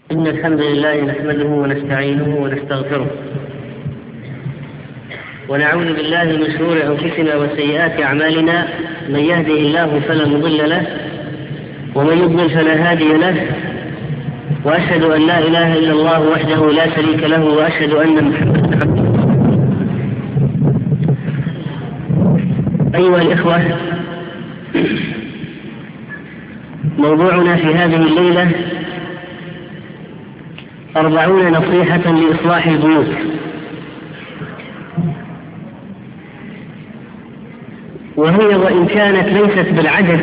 إن الحمد لله نحمده ونستعينه ونستغفره ونعوذ بالله من شرور أنفسنا وسيئات أعمالنا. من يهده الله فلا مضل له ومن يضلل فلا هادي له، وأشهد أن لا إله إلا الله وحده لا شريك له، وأشهد أن محمدا عبده. أيها الإخوة، موضوعنا في هذه الليلة 40 نصيحة لإصلاح البيوت. وهي وإن كانت ليست بالعدد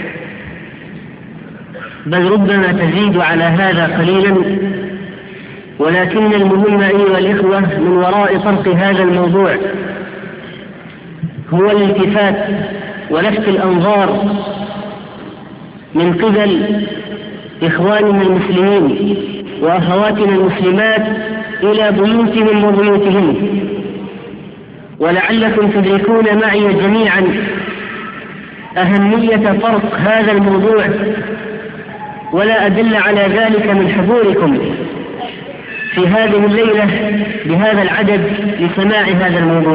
بل ربما تزيد على هذا قليلا، ولكن المهم أيها الإخوة من وراء طرق هذا الموضوع هو الالتفات ولفت الأنظار من قبل إخواننا المسلمين وأخواتنا المسلمات إلى بيوتهم وبيوتهم. ولعلكم تدركون معي جميعا أهمية طرق هذا الموضوع، ولا أدل على ذلك من حضوركم في هذه الليلة بهذا العدد لسماع هذا الموضوع.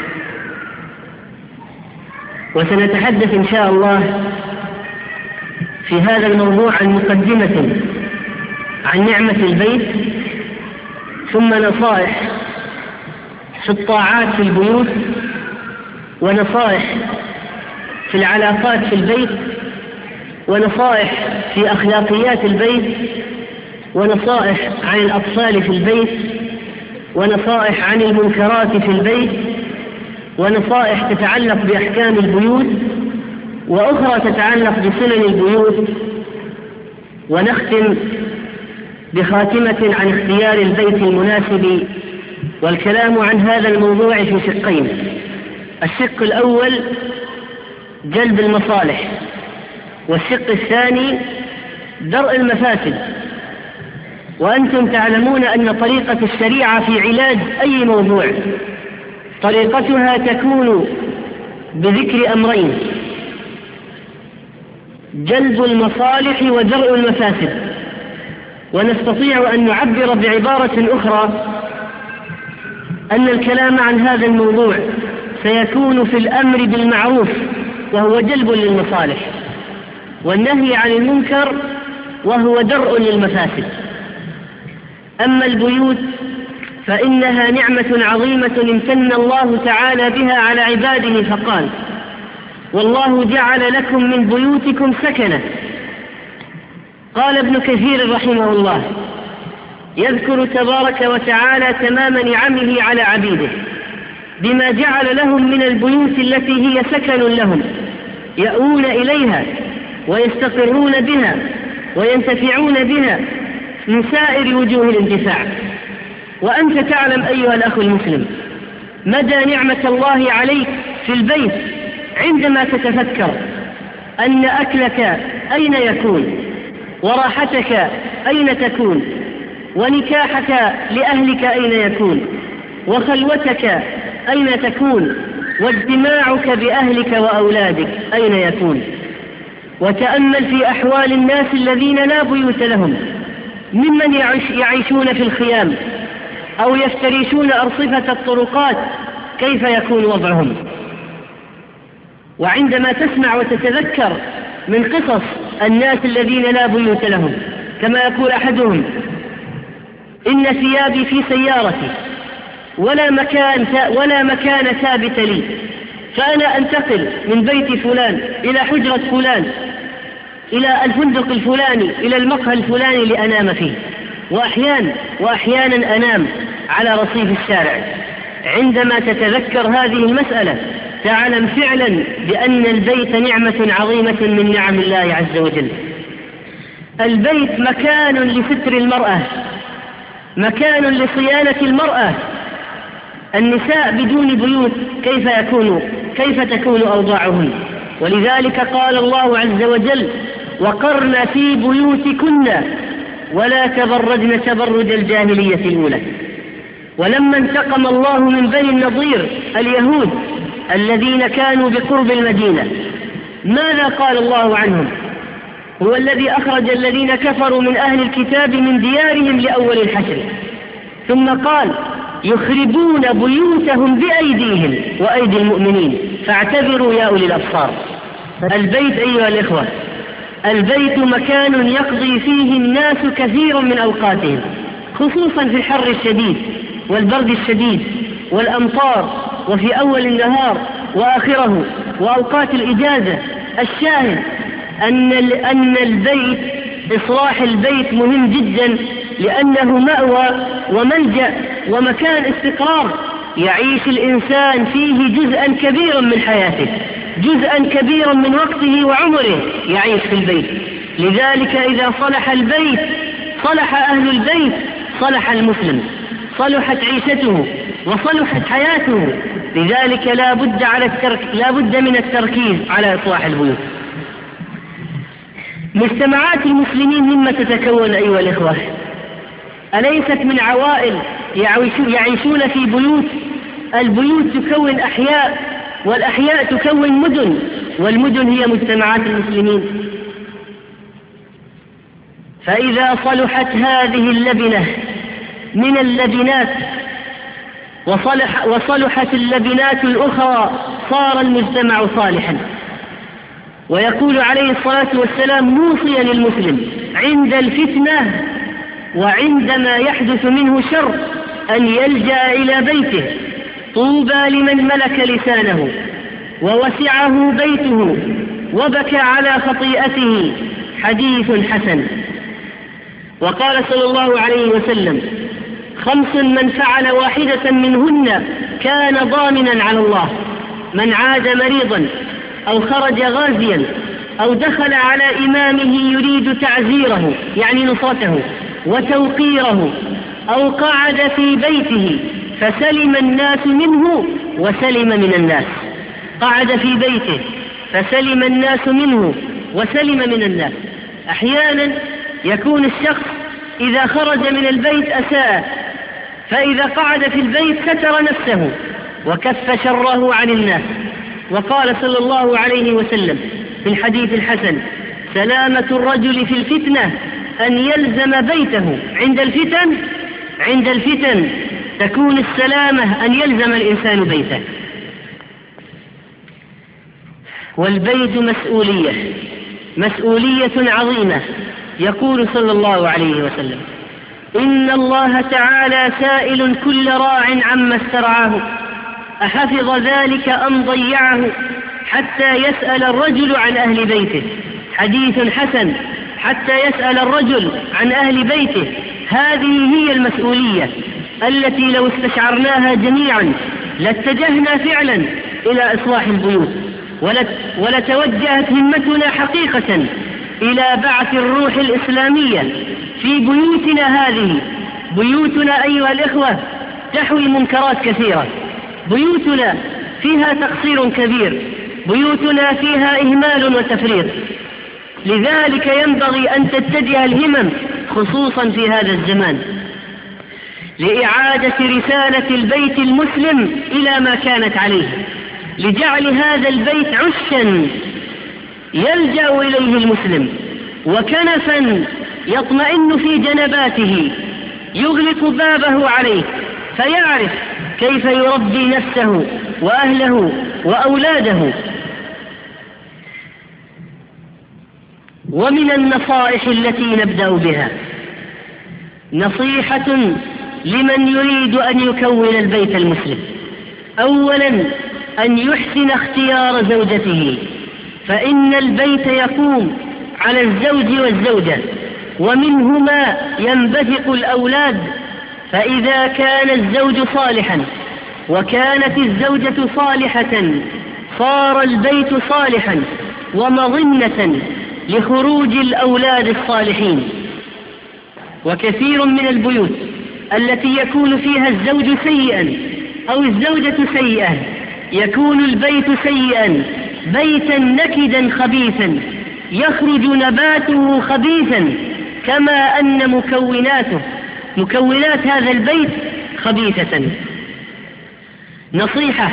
وسنتحدث إن شاء الله في هذا الموضوع عن مقدمة عن نعمة البيت، ثم نصائح في الطاعات في البيوت، ونصائح في العلاقات في البيت، ونصائح في أخلاقيات البيت، ونصائح عن الأطفال في البيت، ونصائح عن المنكرات في البيت، ونصائح تتعلق بأحكام البيوت، وأخرى تتعلق بسنن البيوت. ونختم بخاتمة عن اختيار البيت المناسب، والكلام عن هذا الموضوع في شقين. الشق الأول جلب المصالح، والشق الثاني درء المفاسد. وأنتم تعلمون أن طريقة الشريعة في علاج أي موضوع طريقتها تكون بذكر أمرين: جلب المصالح ودرء المفاسد. ونستطيع أن نعبر بعبارة أخرى أن الكلام عن هذا الموضوع سيكون في الأمر بالمعروف وهو جلب للمصالح، والنهي عن المنكر وهو درء للمفاسد. أما البيوت فإنها نعمة عظيمة امتن الله تعالى بها على عباده، فقال: والله جعل لكم من بيوتكم سكنا. قال ابن كثير رحمه الله يذكر تبارك وتعالى تمام نعمه على عبيده بما جعل لهم من البيوت التي هي سكن لهم يأوون إليها ويستقرون بها وينتفعون بها من سائر وجوه الانتفاع. وأنت تعلم أيها الأخ المسلم مدى نعمة الله عليك في البيت عندما تتفكر أن أكلك أين يكون، وراحتك أين تكون، ونكاحك لأهلك أين يكون، وخلوتك أين تكون، واجتماعك بأهلك وأولادك أين يكون. وتأمل في أحوال الناس الذين لا بيوت لهم، ممن يعيشون في الخيام أو يفترشون أرصفة الطرقات، كيف يكون وضعهم. وعندما تسمع وتتذكر من قصص الناس الذين لا بيوت لهم، كما يقول أحدهم: إن ثيابي في سيارتي ولا مكان ثابت لي، فأنا أنتقل من بيت فلان إلى حجرة فلان إلى الفندق الفلاني إلى المقهى الفلاني لأنام فيه، وأحيانا أنام على رصيف الشارع. عندما تتذكر هذه المسألة تعلم فعلا بأن البيت نعمة عظيمة من نعم الله عز وجل. البيت مكان لستر المرأة، مكان لصيانة المرأة. النساء بدون بيوت كيف تكون أوضاعهن؟ ولذلك قال الله عز وجل: وقرن في بيوتكن ولا تبرجن تبرج الجاهلية الأولى. ولما انتقم الله من بني النضير اليهود الذين كانوا بقرب المدينة، ماذا قال الله عنهم؟ هو الذي أخرج الذين كفروا من أهل الكتاب من ديارهم لأول الحشر، ثم قال يخربون بيوتهم بأيديهم وأيدي المؤمنين فاعتبروا يا أولي الأبصار. البيت أيها الإخوة، البيت مكان يقضي فيه الناس كثير من أوقاتهم، خصوصا في الحر الشديد والبرد الشديد والأمطار، وفي أول النهار وآخره وأوقات الإجازة. الشاهد أن البيت، إصلاح البيت مهم جدا، لأنه مأوى وملجأ ومكان استقرار يعيش الإنسان فيه جزءا كبيرا من حياته، جزءا كبيرا من وقته وعمره يعيش في البيت. لذلك إذا صلح البيت صلح أهل البيت، صلح المسلم، صلحت عيشته وصلحت حياته. لذلك لا بد من التركيز على إصلاح البيوت. مجتمعات المسلمين مما تتكون أيها الإخوة؟ أليست من عوائل يعيشون في بيوت؟ البيوت تكون أحياء، والأحياء تكون مدن، والمدن هي مجتمعات المسلمين. فإذا صلحت هذه اللبنة من اللبنات وصلحت اللبنات الأخرى صار المجتمع صالحا. ويقول عليه الصلاة والسلام موصيا للمسلم عند الفتنة وعندما يحدث منه شر أن يلجأ إلى بيته. طوبى لمن ملك لسانه ووسعه بيته وبكى على خطيئته. حديث حسن. وقال صلى الله عليه وسلم 5 من فعل واحدة منهن كان ضامنا على الله: من عاد مريضا، أو خرج غازيا، أو دخل على إمامه يريد تعزيره يعني نصرته وتوقيره، أو قعد في بيته فسلم الناس منه وسلم من الناس. قعد في بيته فسلم الناس منه وسلم من الناس. أحيانا يكون الشخص إذا خرج من البيت أساء، فإذا قعد في البيت ستر نفسه وكف شره عن الناس. وقال صلى الله عليه وسلم في الحديث الحسن: سلامة الرجل في الفتنة أن يلزم بيته. عند الفتن تكون السلامة أن يلزم الإنسان بيته. والبيت مسؤولية عظيمة. يقول صلى الله عليه وسلم: إن الله تعالى سائل كل راع عما استرعاه أحفظ ذلك أم ضيعه، حتى يسأل الرجل عن أهل بيته. حديث حسن. حتى يسأل الرجل عن أهل بيته. هذه هي المسؤولية التي لو استشعرناها جميعا لاتجهنا فعلا إلى إصلاح البيوت، ولتوجهت همتنا حقيقة إلى بعث الروح الإسلامية في بيوتنا هذه. بيوتنا أيها الإخوة تحوي منكرات كثيرة، بيوتنا فيها تقصير كبير، بيوتنا فيها إهمال وتفريط. لذلك ينبغي أن تتجه الهمم خصوصا في هذا الزمان لإعادة رسالة البيت المسلم إلى ما كانت عليه، لجعل هذا البيت عشا يلجأ إليه المسلم، وكنفا يطمئن في جنباته يغلق بابه عليه، فيعرف كيف يربي نفسه وأهله وأولاده. ومن النصائح التي نبدأ بها نصيحة لمن يريد أن يكون البيت المسلم. أولا أن يحسن اختيار زوجته، فإن البيت يقوم على الزوج والزوجة، ومنهما ينبثق الأولاد. فإذا كان الزوج صالحا وكانت الزوجة صالحة صار البيت صالحا ومظنة لخروج الأولاد الصالحين. وكثير من البيوت التي يكون فيها الزوج سيئا أو الزوجة سيئة يكون البيت سيئا، بيتا نكدا خبيثا يخرج نباته خبيثا، كما أن مكونات هذا البيت خبيثة. نصيحة: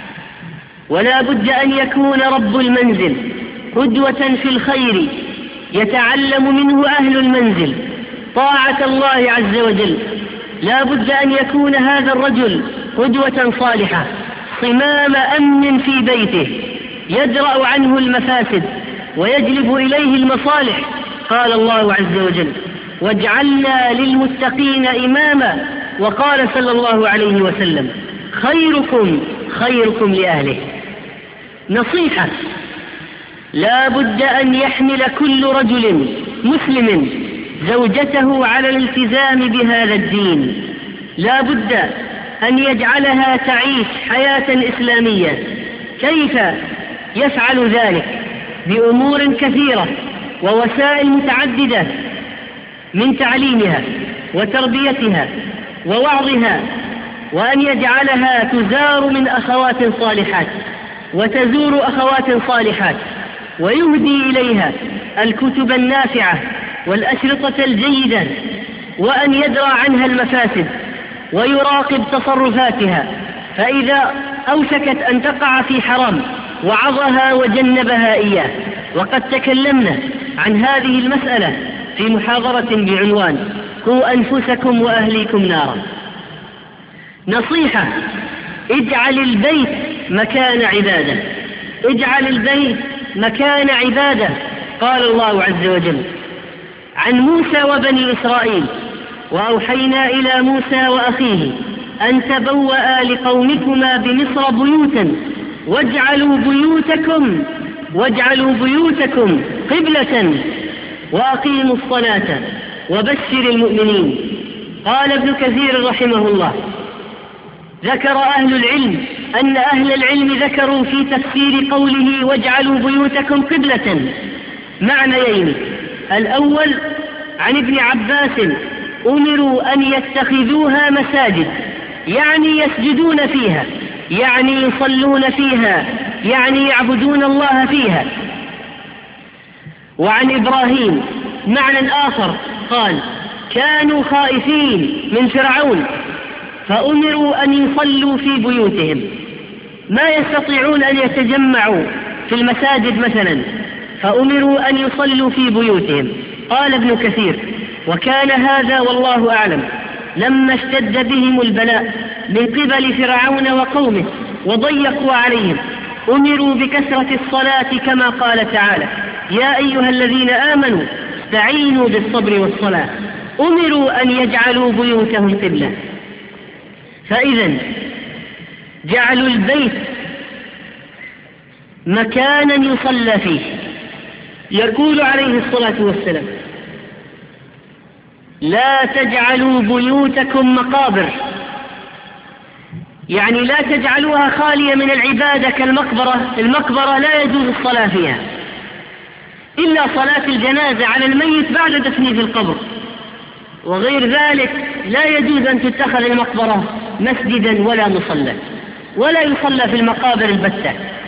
ولا بد أن يكون رب المنزل قدوة في الخير يتعلم منه أهل المنزل طاعة الله عز وجل، لا بد أن يكون هذا الرجل قدوة صالحة صمام أمن في بيته يدرأ عنه المفاسد ويجلب إليه المصالح. قال الله عز وجل: واجعلنا للمتقين إماما. وقال صلى الله عليه وسلم: خيركم خيركم لأهله. نصيحة: لا بد أن يحمل كل رجل مسلم زوجته على الالتزام بهذا الدين، لا بد أن يجعلها تعيش حياة إسلامية. كيف يفعل ذلك؟ بأمور كثيرة ووسائل متعددة، من تعليمها وتربيتها ووعظها، وأن يجعلها تزار من أخوات صالحات وتزور أخوات صالحات، ويهدي إليها الكتب النافعة والأشرطة الجيدة، وأن يدرى عنها المفاسد ويراقب تصرفاتها، فإذا أوشكت أن تقع في حرام وعظها وجنبها إياه. وقد تكلمنا عن هذه المسألة في محاضرة بعنوان: قوا أنفسكم وأهليكم نارا. نصيحة: اجعل البيت مكان عبادة، اجعل البيت مكان عبادة. قال الله عز وجل عن موسى وبني إسرائيل: وأوحينا إلى موسى وأخيه أن تبوأ لقومكما بمصر بيوتا واجعلوا بيوتكم قبلة وأقيموا الصلاة وبشر المؤمنين. قال ابن كثير رحمه الله: ذكر أهل العلم أن أهل العلم ذكروا في تفسير قوله واجعلوا بيوتكم قبلة معنيين: الأول عن ابن عباس: أمروا أن يتخذوها مساجد، يعني يسجدون فيها، يعني يصلون فيها، يعني يعبدون الله فيها. وعن إبراهيم معنى آخر قال: كانوا خائفين من فرعون فأمروا أن يصلوا في بيوتهم، ما يستطيعون أن يتجمعوا في المساجد مثلا، فأمروا أن يصلوا في بيوتهم. قال ابن كثير: وكان هذا والله أعلم لما اشتد بهم البلاء من قبل فرعون وقومه وضيقوا عليهم، أمروا بكثرة الصلاة كما قال تعالى: يا أيها الذين آمنوا استعينوا بالصبر والصلاة. أمروا أن يجعلوا بيوتهم قبلة. فإذا جعلوا البيت مكانا يصلى فيه. يقول عليه الصلاة والسلام: لا تجعلوا بيوتكم مقابر، يعني لا تجعلوها خالية من العبادة كالمقبرة. المقبرة لا يجوز الصلاة فيها إلا صلاة الجنازة على الميت بعد دفنه في القبر، وغير ذلك لا يجوز أن تتخذ المقبرة مسجدا ولا مصلى، ولا يصلى في المقابر البتة.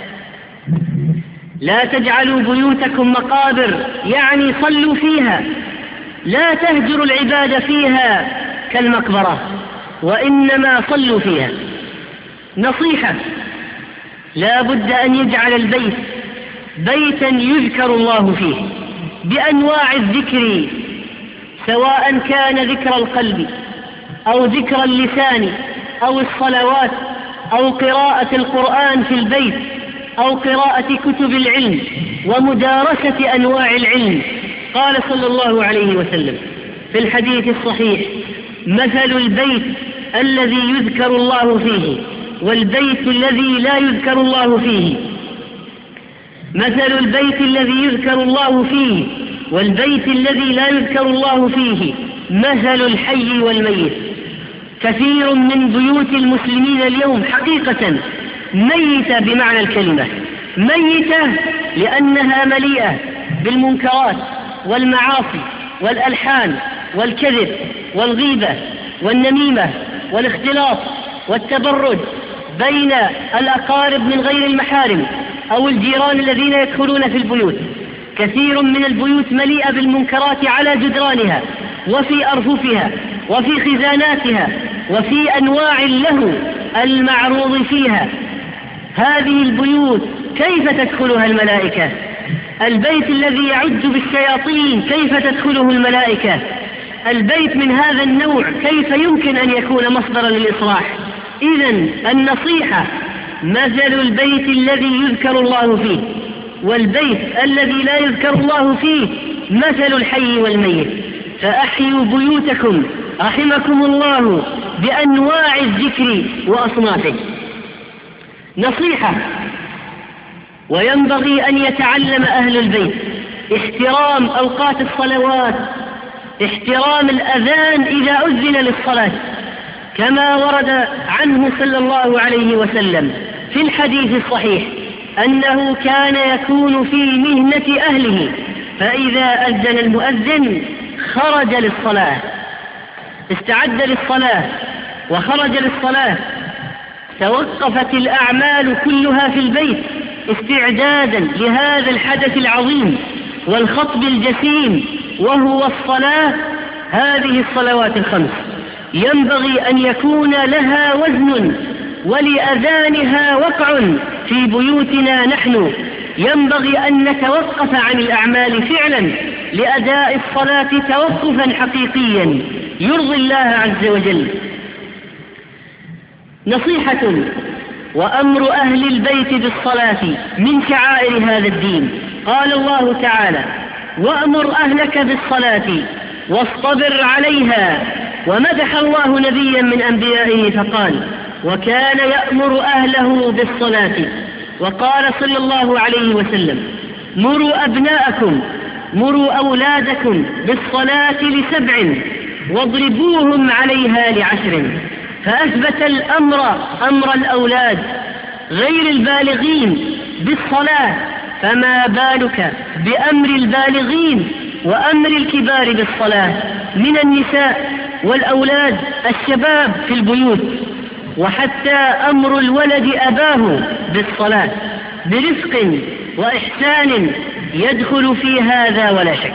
لا تجعلوا بيوتكم مقابر، يعني صلوا فيها، لا تهجروا العبادة فيها كالمقبرة، وإنما صلوا فيها. نصيحة: لا بد أن يجعل البيت بيتا يذكر الله فيه بأنواع الذكر، سواء كان ذكر القلب أو ذكر اللسان أو الصلوات أو قراءة القرآن في البيت أو قراءة كتب العلم ومدارسة أنواع العلم. قال صلى الله عليه وسلم في الحديث الصحيح: مثل البيت الذي يذكر الله فيه والبيت الذي لا يذكر الله فيه، مثل البيت الذي يذكر الله فيه والبيت الذي لا يذكر الله فيه مثل الحي والميت. كثير من بيوت المسلمين اليوم حقيقة ميتة بمعنى الكلمة، ميتة لأنها مليئة بالمنكرات والمعاصي والألحان والكذب والغيبة والنميمة والاختلاط والتبرج بين الأقارب من غير المحارم أو الجيران الذين يدخلون في البيوت. كثير من البيوت مليئة بالمنكرات على جدرانها وفي أرففها وفي خزاناتها وفي أنواع له المعروض فيها. هذه البيوت كيف تدخلها الملائكة؟ البيت الذي يعج بالشياطين كيف تدخله الملائكة؟ البيت من هذا النوع كيف يمكن أن يكون مصدرا للإصلاح؟ إذن النصيحة مثل البيت الذي يذكر الله فيه والبيت الذي لا يذكر الله فيه مثل الحي والميت. فأحيوا بيوتكم رحمكم الله بأنواع الذكر وأصنافه. نصيحة: وينبغي أن يتعلم أهل البيت احترام أوقات الصلوات، احترام الأذان إذا أذن للصلاة، كما ورد عنه صلى الله عليه وسلم في الحديث الصحيح أنه كان يكون في مهنة أهله، فإذا أذن المؤذن خرج للصلاة، استعد للصلاة وخرج للصلاة. توقفت الأعمال كلها في البيت استعدادا لهذا الحدث العظيم والخطب الجسيم وهو الصلاة. هذه الصلوات الخمس ينبغي أن يكون لها وزن ولأذانها وقع في بيوتنا نحن. ينبغي أن نتوقف عن الأعمال فعلا لأداء الصلاة توقفا حقيقيا يرضي الله عز وجل. نصيحة: وأمر أهل البيت بالصلاة من شعائر هذا الدين. قال الله تعالى: وأمر أهلك بالصلاة واصطبر عليها. ومدح الله نبيا من أنبيائه فقال: وكان يأمر أهله بالصلاة. وقال صلى الله عليه وسلم: مروا أبناءكم، مروا أولادكم بالصلاة ل7 واضربوهم عليها ل10. فأثبت الأمر أمر الأولاد غير البالغين بالصلاة، فما بالك بأمر البالغين وأمر الكبار بالصلاة من النساء والأولاد الشباب في البيوت. وحتى أمر الولد أباه بالصلاة برفق وإحسان يدخل في هذا ولا شك.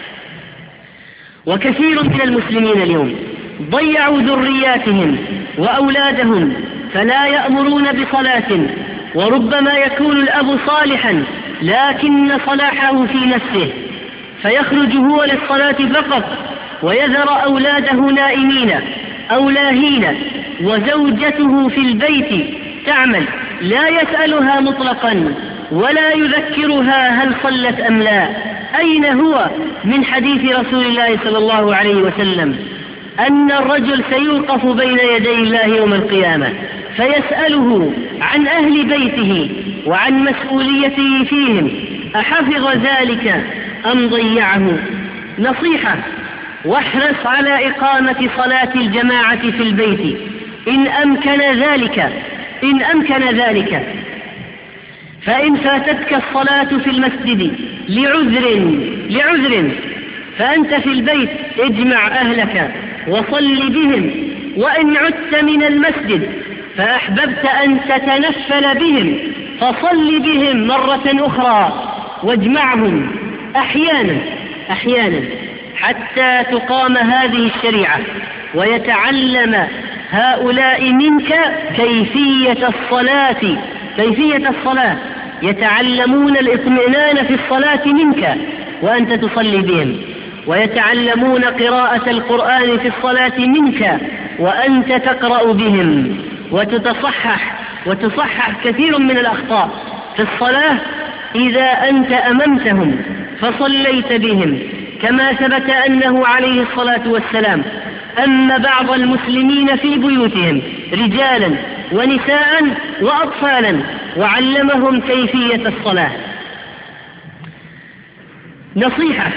وكثير من المسلمين اليوم ضيعوا ذرياتهم وأولادهم فلا يأمرون بصلاة، وربما يكون الأب صالحا لكن صلاحه في نفسه، فيخرج هو للصلاة فقط ويذر أولاده نائمين أو لاهين، وزوجته في البيت تعمل لا يسألها مطلقا ولا يذكرها هل صلت أم لا. أين هو من حديث رسول الله صلى الله عليه وسلم أن الرجل سيوقف بين يدي الله يوم القيامة فيسأله عن أهل بيته وعن مسؤوليته فيهم أحفظ ذلك أم ضيعه؟ نصيحة: واحرص على إقامة صلاة الجماعة في البيت إن أمكن ذلك. فإن فاتتك الصلاة في المسجد لعذر فأنت في البيت اجمع أهلك وصل بهم. وإن عدت من المسجد فأحببت أن تتنفل بهم فصل بهم مرة أخرى واجمعهم أحيانا حتى تقام هذه الشريعة ويتعلم هؤلاء منك كيفية الصلاة، يتعلمون الإطمئنان في الصلاة منك وأنت تصلي بهم، ويتعلمون قراءة القرآن في الصلاة منك وأنت تقرأ بهم، وتصحح كثير من الأخطاء في الصلاة إذا أنت أممتهم فصليت بهم، كما ثبت أنه عليه الصلاة والسلام أما بعض المسلمين في بيوتهم رجالا ونساء وأطفالا وعلمهم كيفية الصلاة. نصيحة: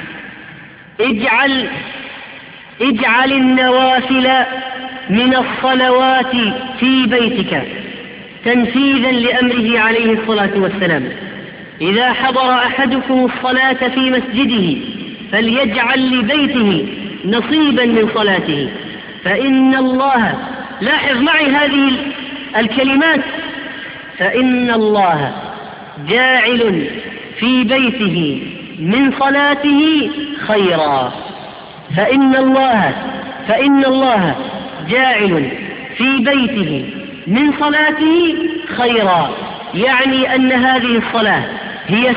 اجعل النوافل من الصلوات في بيتك تنفيذا لأمره عليه الصلاة والسلام. إذا حضر أحدكم الصلاة في مسجده فليجعل لبيته نصيبا من صلاته، فإن الله، لاحظ معي هذه الكلمات، فإن الله جاعل في بيته من صلاته خيرا. فإن الله جاعل في بيته من صلاته خيرا، يعني أن هذه الصلاة هي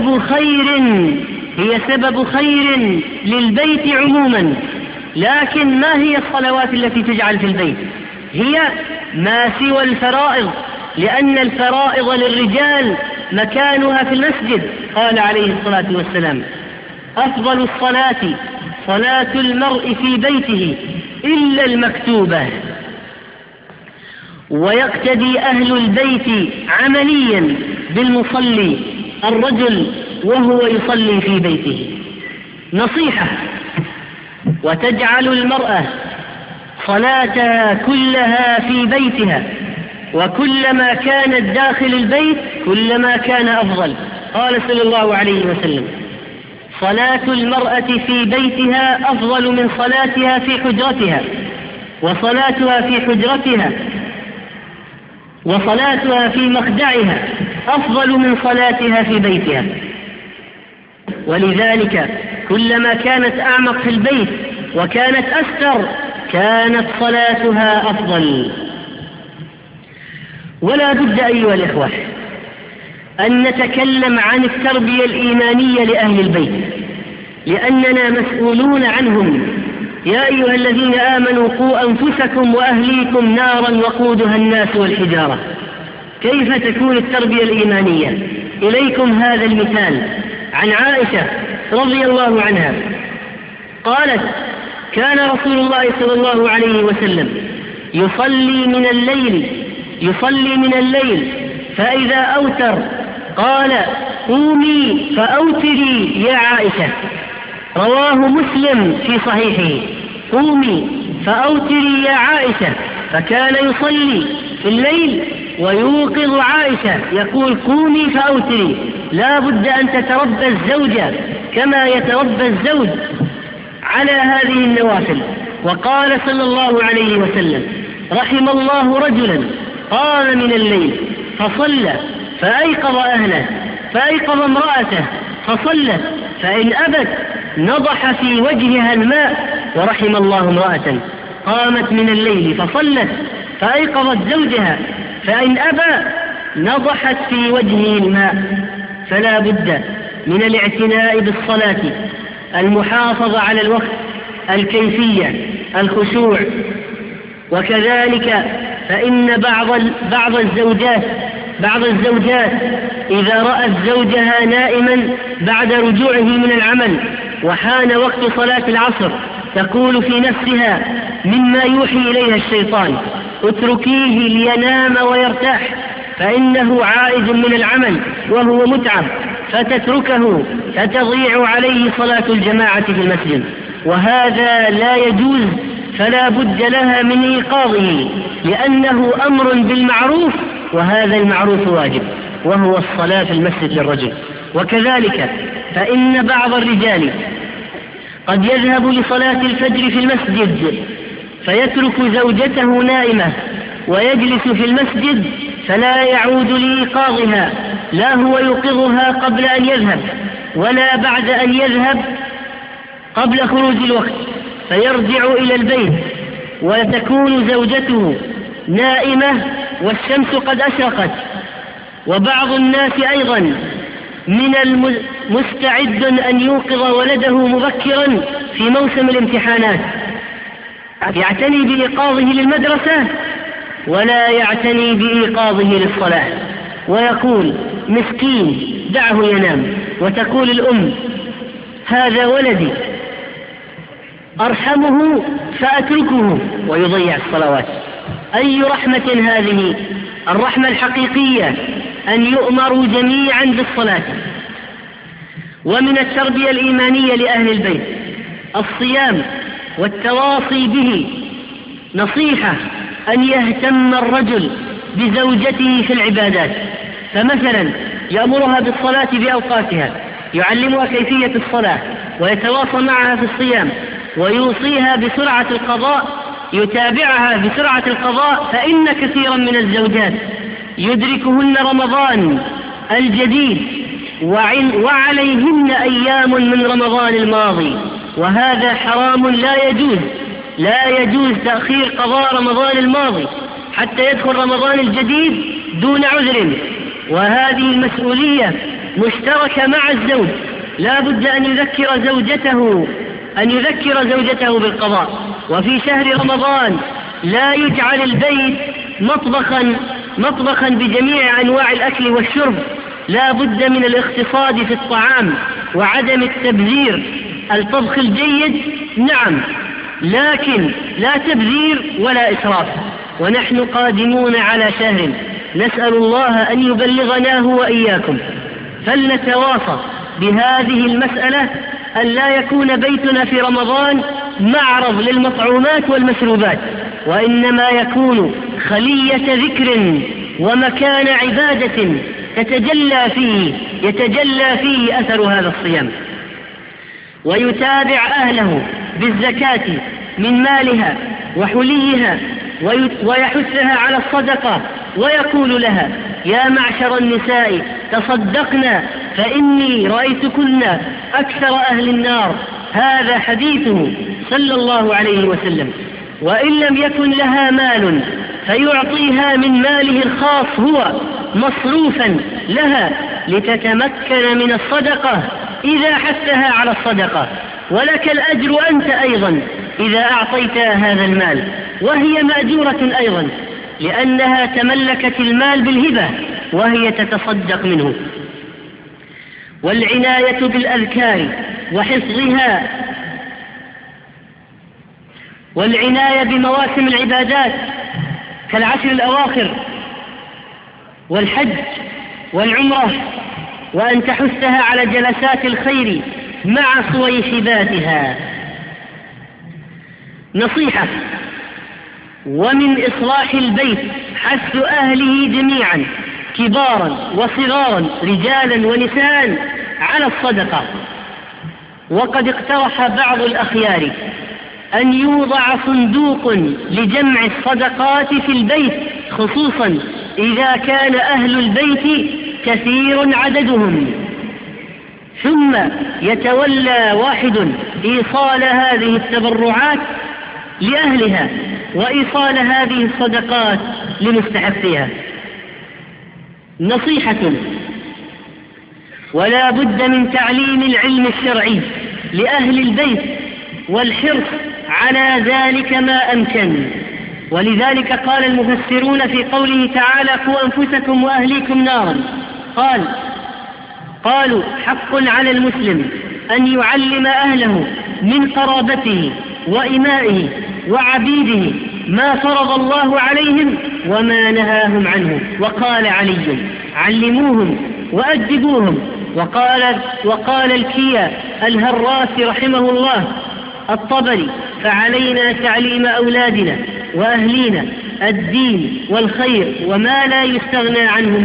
سبب خير للبيت عموما. لكن ما هي الصلوات التي تجعل في البيت؟ هي ما سوى الفرائض، لأن الفرائض للرجال مكانها في المسجد. قال عليه الصلاة والسلام: أفضل الصلاة صلاة المرء في بيته إلا المكتوبة. ويقتدي أهل البيت عمليا بالمصلي الرجل وهو يصلي في بيته. نصيحة: وتجعل المرأة صلاتها كلها في بيتها، وكلما كانت داخل البيت كلما كان أفضل. قال صلى الله عليه وسلم: صلاة المرأة في بيتها أفضل من صلاتها في حجرتها، وصلاتها في مخدعها أفضل من صلاتها في بيتها. ولذلك كلما كانت أعمق في البيت وكانت أستر كانت صلاتها أفضل. ولا بد أيها الإخوة أن نتكلم عن التربية الإيمانية لأهل البيت، لأننا مسؤولون عنهم. يا أيها الذين آمنوا قوا أنفسكم وأهليكم نارا وقودها الناس والحجارة. كيف تكون التربية الإيمانية؟ إليكم هذا المثال عن عائشة رضي الله عنها قالت: كان رسول الله صلى الله عليه وسلم يصلي من الليل فإذا أوتر قال: قومي فأوتري يا عائشة. رواه مسلم في صحيحه: قومي فأوتري يا عائشة. فكان يصلي في الليل ويوقظ عائشة يقول: قومي فأوتري. لا بد أن تتربى الزوجة كما يتربى الزوج على هذه النوافل. وقال صلى الله عليه وسلم: رحم الله رجلا قام من الليل فصلى فأيقظ أهله فأيقظ امرأته فصلت، فإن أبت نضح في وجهها الماء. ورحم الله امرأة قامت من الليل فصلت فأيقظت زوجها، فإن أبى نضحت في وجهه الماء. فلا بد من الاعتناء بالصلاة، المحافظة على الوقت، الكيفية، الخشوع. وكذلك فإن بعض الزوجات إذا رأت زوجها نائما بعد رجوعه من العمل وحان وقت صلاة العصر تقول في نفسها مما يوحي إليها الشيطان: اتركيه لينام ويرتاح، فإنه عائد من العمل وهو متعب، فتتركه فتضيع عليه صلاة الجماعة في المسجد. وهذا لا يجوز، فلا بد لها من إيقاظه، لأنه أمر بالمعروف، وهذا المعروف واجب، وهو الصلاة في المسجد للرجل. وكذلك فإن بعض الرجال قد يذهب لصلاة الفجر في المسجد فيترك زوجته نائمة ويجلس في المسجد فلا يعود لإيقاظها، لا هو يوقظها قبل أن يذهب ولا بعد أن يذهب قبل خروج الوقت، فيرجع إلى البيت وتكون زوجته نائمة والشمس قد أشرقت. وبعض الناس أيضا من المستعد أن يوقظ ولده مبكرا في موسم الامتحانات، يعتني بإيقاظه للمدرسة ولا يعتني بإيقاظه للصلاة، ويقول: مسكين دعه ينام. وتقول الأم: هذا ولدي أرحمه فأتركه، ويضيع الصلوات. أي رحمة هذه؟ الرحمة الحقيقية أن يؤمروا جميعا بالصلاة. ومن التربية الإيمانية لأهل البيت الصيام والتواصي به. نصيحة أن يهتم الرجل بزوجته في العبادات، فمثلا يأمرها بالصلاة بأوقاتها، يعلمها كيفية الصلاة، ويتواصى معها في الصيام، ويوصيها بسرعة القضاء، يتابعها بسرعة القضاء. فإن كثيرا من الزوجات يدركهن رمضان الجديد وعليهن أيام من رمضان الماضي، وهذا حرام، لا يجوز تأخير قضاء رمضان الماضي حتى يدخل رمضان الجديد دون عذر. وهذه المسؤولية مشتركة مع الزوج لا بد أن يذكر زوجته بالقضاء. وفي شهر رمضان لا يجعل البيت مطبخا بجميع أنواع الأكل والشرب، لا بد من الاقتصاد في الطعام وعدم التبذير. الطبخ الجيد نعم، لكن لا تبذير ولا إسراف. ونحن قادمون على شهر نسأل الله أن يبلغناه وإياكم، فلنتواصى بهذه المسألة أن لا يكون بيتنا في رمضان معرض للمطعومات والمشروبات، وإنما يكون خلية ذكر ومكان عبادة يتجلى فيه أثر هذا الصيام. ويتابع أهله بالزكاة من مالها وحليها، ويحثها على الصدقة، ويقول لها: يا معشر النساء تصدقنا فإني رأيتكن أكثر أهل النار. هذا حديثه صلى الله عليه وسلم. وإن لم يكن لها مال فيعطيها من ماله الخاص هو مصروفا لها لتتمكن من الصدقة إذا حثها على الصدقة، ولك الأجر أنت أيضا إذا أعطيتها هذا المال، وهي مأجورة أيضا لأنها تملكت المال بالهبة وهي تتصدق منه. والعناية بالأذكار وحفظها، والعناية بمواسم العبادات كالعشر الأواخر والحج والعمرة، وأن تحثها على جلسات الخير مع صويحباتها. نصيحة: ومن إصلاح البيت حث أهله جميعا كبارا وصغارا رجالا ونساء على الصدقة. وقد اقترح بعض الأخيار أن يوضع صندوق لجمع الصدقات في البيت، خصوصا إذا كان أهل البيت كثير عددهم، ثم يتولى واحد إيصال هذه التبرعات لأهلها وإيصال هذه الصدقات لمستحقيها. نصيحة: ولا بد من تعليم العلم الشرعي لأهل البيت والحرص على ذلك ما أمكن. ولذلك قال المفسرون في قوله تعالى: قوا أنفسكم وأهليكم نارا، قالوا: حق على المسلم أن يعلم أهله من قرابته وإمائه وعبيده ما فرض الله عليهم وما نهاهم عنه. وقال علي: علموهم وأدبوهم. وقال الكيا الهراسي رحمه الله الطبري: فعلينا تعليم أولادنا وأهلينا الدين والخير وما لا يستغنى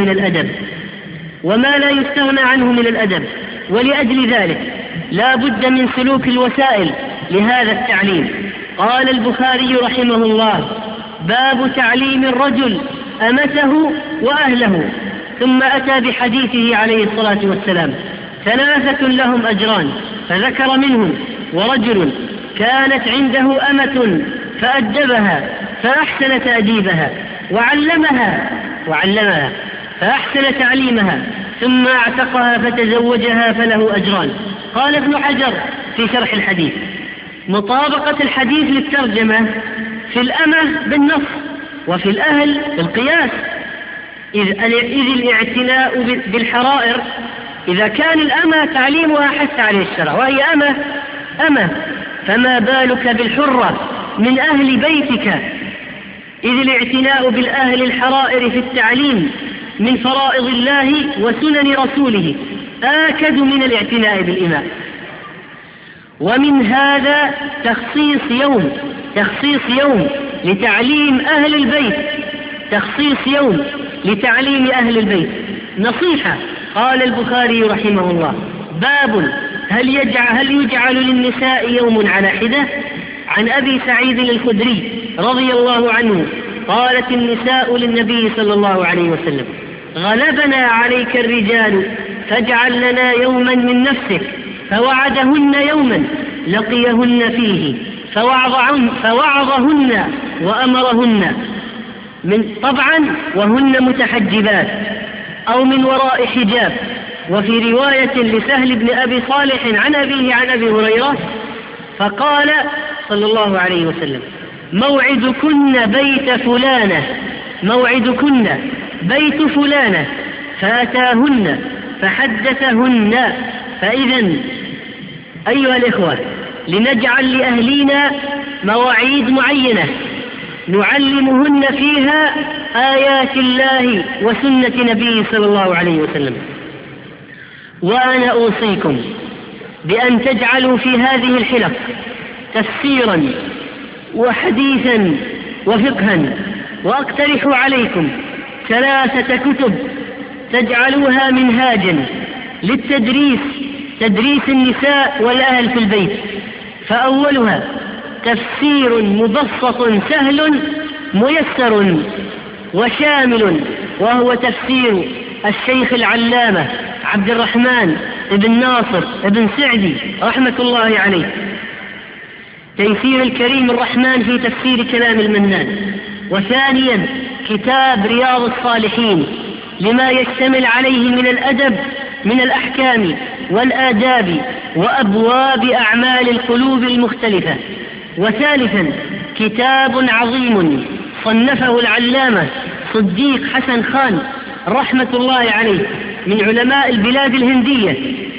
عنه من الأدب. ولأجل ذلك لا بد من سلوك الوسائل لهذا التعليم. قال البخاري رحمه الله: باب تعليم الرجل أمته وأهله. ثم أتى بحديثه عليه الصلاة والسلام: 3 لهم أجران، فذكر منهم: ورجل كانت عنده أمة فأدبها فأحسن تأديبها، وعلمها فأحسن تعليمها، ثم اعتقها فتزوجها فله أجران. قال ابن حجر في شرح الحديث: مطابقة الحديث للترجمة في الأمة بالنص، وفي الأهل بالقياس، إذ الاعتناء بالحرائر إذا كان الأمة تعليمها حث عليه الشرع وهي أمة، فما بالك بالحرة من أهل بيتك، إذ الاعتناء بالأهل الحرائر في التعليم من فرائض الله وسنن رسوله آكد من الاعتناء بالإماء. ومن هذا تخصيص يوم لتعليم أهل البيت. نصيحة: قال البخاري رحمه الله: باب هل يجعل للنساء يوم على حدة؟ عن أبي سعيد الخدري رضي الله عنه قالت النساء للنبي صلى الله عليه وسلم: غلبنا عليك الرجال فاجعل لنا يوما من نفسك. فوعدهن يوما لقيهن فيه فوعظهن وأمرهن، طبعا وهن متحجبات أو من وراء حجاب، وفي رواية لسهل بن أبي صالح عن أبيه عن أبي هريرة فقال صلى الله عليه وسلم: موعدكن بيت فلانة، موعدكن بيت فلانة، فأتاهن فحدثهن. فإذا أيها الإخوة، لنجعل لأهلنا مواعيد معينة نعلمهن فيها آيات الله وسنة نبيه صلى الله عليه وسلم. وأنا أوصيكم بأن تجعلوا في هذه الحلق تفسيرا وحديثا وفقها، وأقترح عليكم 3 كتب تجعلوها منهاجا للتدريس، تدريس النساء والأهل في البيت. فأولها تفسير مبسط سهل ميسر وشامل، وهو تفسير الشيخ العلامة عبد الرحمن بن ناصر بن سعدي رحمة الله عليه، تيسير الكريم الرحمن في تفسير كلام المنان. وثانيا كتاب رياض الصالحين لما يشتمل عليه من الأدب من الأحكام والآداب وأبواب أعمال القلوب المختلفة. وثالثا كتاب عظيم صنفه العلامة صديق حسن خان رحمة الله عليه من علماء البلاد الهندية.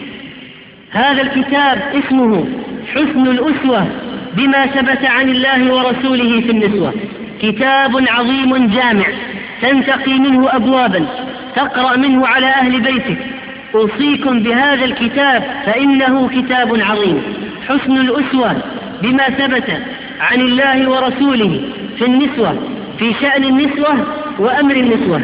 هذا الكتاب اسمه حسن الأسوة بما ثبت عن الله ورسوله في النسوة، كتاب عظيم جامع تنتقي منه أبوابا تقرأ منه على أهل بيتك. أوصيكم بهذا الكتاب فإنه كتاب عظيم، حسن الأسوة بما ثبت عن الله ورسوله في النسوة، في شأن النسوة وأمر النسوة.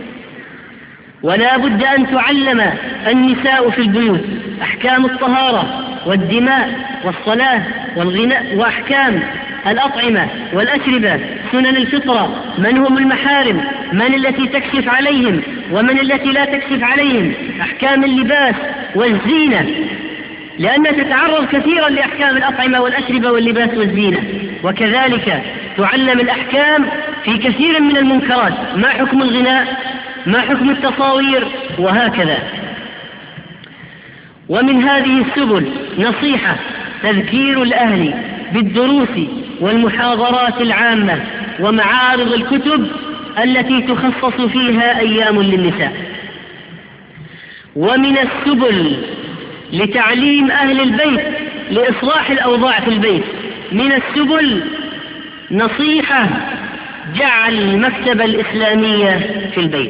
ولا بد أن تعلم النساء في البيوت أحكام الطهارة والدماء والصلاة والغناء وأحكام الأطعمة والأشربة، سنن الفطرة، من هم المحارم، من التي تكشف عليهم ومن التي لا تكشف عليهم، أحكام اللباس والزينة، لأنها تتعرض كثيرا لأحكام الأطعمة والأشربة واللباس والزينة. وكذلك تعلم الأحكام في كثير من المنكرات، ما حكم الغناء، ما حكم التصاوير، وهكذا. ومن هذه السبل نصيحة تذكير الأهل بالدروس والمحاضرات العامة ومعارض الكتب التي تخصص فيها أيام للنساء. ومن السبل لتعليم أهل البيت لإصلاح الأوضاع في البيت، من السبل نصيحة جعل المكتبة الإسلامية في البيت.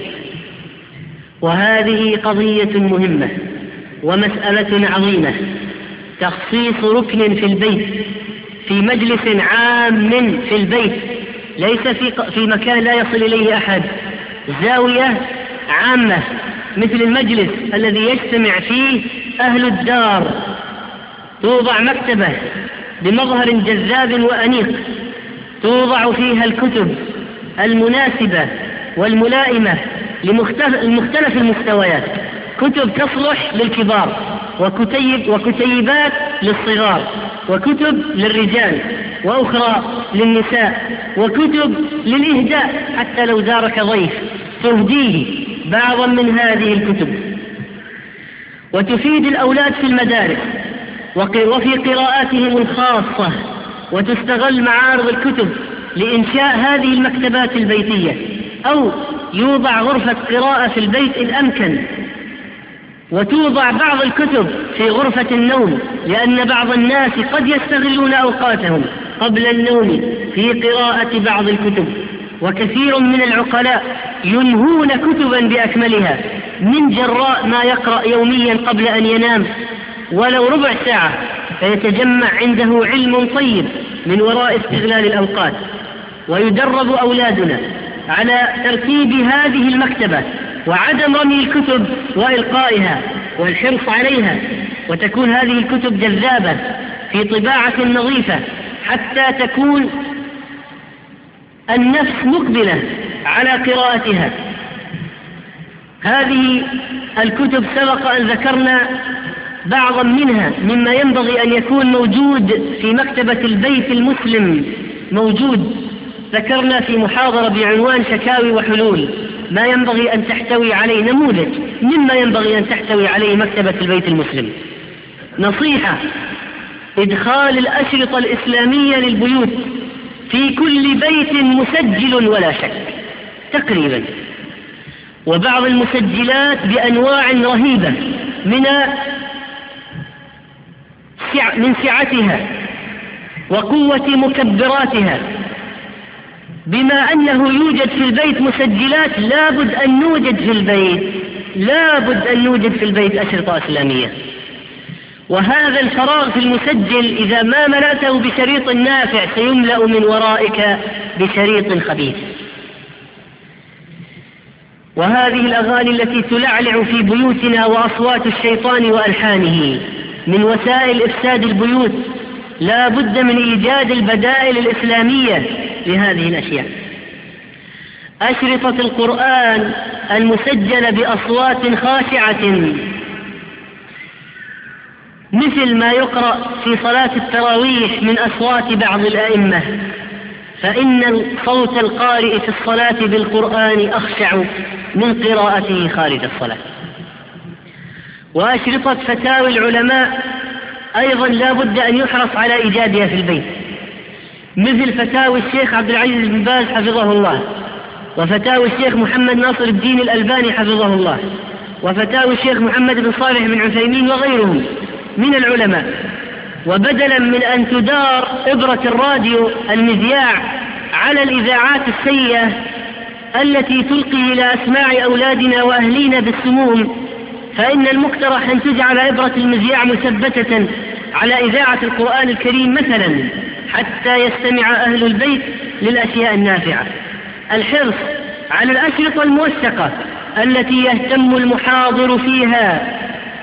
وهذه قضية مهمة ومسألة عظيمة، تخصيص ركن في البيت في مجلس عام في البيت، ليس في مكان لا يصل إليه أحد، زاوية عامة مثل المجلس الذي يجتمع فيه أهل الدار، توضع مكتبة بمظهر جذاب وأنيق توضع فيها الكتب المناسبة والملائمة لمختلف المستويات، كتب تصلح للكبار وكتيبات للصغار، وكتب للرجال وأخرى للنساء، وكتب للإهداء حتى لو زارك ضيف تهديه بعضا من هذه الكتب. وتفيد الأولاد في المدارس وفي قراءاتهم الخاصة، وتستغل معارض الكتب لإنشاء هذه المكتبات البيتية، أو يوضع غرفة قراءة في البيت إن أمكن، وتوضع بعض الكتب في غرفة النوم، لأن بعض الناس قد يستغلون أوقاتهم قبل النوم في قراءة بعض الكتب. وكثير من العقلاء ينهون كتبا بأكملها من جراء ما يقرأ يوميا قبل أن ينام ولو ربع ساعة، فيتجمع عنده علم طيب من وراء استغلال الأوقات. ويدرب أولادنا على ترتيب هذه المكتبة وعدم رمي الكتب وإلقائها والحرص عليها، وتكون هذه الكتب جذابة في طباعة نظيفة حتى تكون النفس مقبلة على قراءتها. هذه الكتب سبق أن ذكرنا بعضا منها مما ينبغي أن يكون موجود في مكتبة البيت المسلم موجود. ذكرنا في محاضرة بعنوان شكاوي وحلول ما ينبغي أن تحتوي عليه، نموذج مما ينبغي أن تحتوي عليه مكتبة البيت المسلم. نصيحة: إدخال الأشرطة الإسلامية للبيوت، في كل بيت مسجل ولا شك تقريبا، وبعض المسجلات بأنواع رهيبة من سعتها وقوة مكبراتها، بما أنه يوجد في البيت مسجلات لابد أن نوجد في البيت أشرطة إسلامية. وهذا الفراغ في المسجل إذا ما ملأته بشريط نافع سيملأ من ورائك بشريط خبيث. وهذه الأغاني التي تلعلع في بيوتنا وأصوات الشيطان وألحانه من وسائل إفساد البيوت، لا بد من إيجاد البدائل الإسلامية لهذه الأشياء. أشرطة القرآن المسجلة بأصوات خاشعة مثل ما يقرأ في صلاة التراويح من أصوات بعض الأئمة، فإن صوت القارئ في الصلاة بالقرآن أخشع من قراءته خارج الصلاة. وأشرطة فتاوي العلماء أيضا لا بد أن يحرص على إيجادها في البيت، مثل فتاوي الشيخ عبد العزيز بن باز حفظه الله، وفتاوي الشيخ محمد ناصر الدين الألباني حفظه الله، وفتاوي الشيخ محمد بن صالح بن عثيمين وغيرهم من العلماء. وبدلا من أن تدار إبرة الراديو المذياع على الإذاعات السيئة التي تلقي إلى أسماع أولادنا وأهلينا بالسموم، فإن المقترح أن تجعل إبرة المذياع مثبتة على إذاعة القرآن الكريم مثلا، حتى يستمع أهل البيت للأشياء النافعة. الحرص على الأشرطة الموثقة التي يهتم المحاضر فيها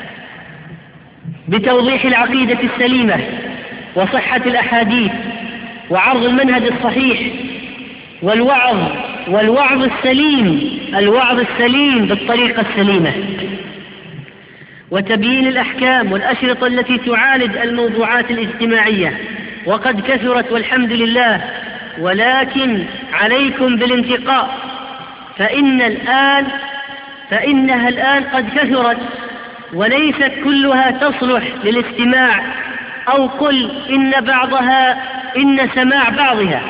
بتوضيح العقيدة السليمة وصحة الأحاديث وعرض المنهج الصحيح والوعظ السليم بالطريقة السليمة، وتبيين الأحكام، والأشرطة التي تعالج الموضوعات الاجتماعية وقد كثرت والحمد لله، ولكن عليكم بالانتقاء، فإنها الآن قد كثرت وليست كلها تصلح للاستماع، أو قل إن سماع بعضها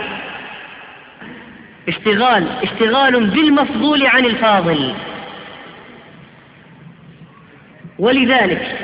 اشتغال بالمفضول عن الفاضل. ولذلك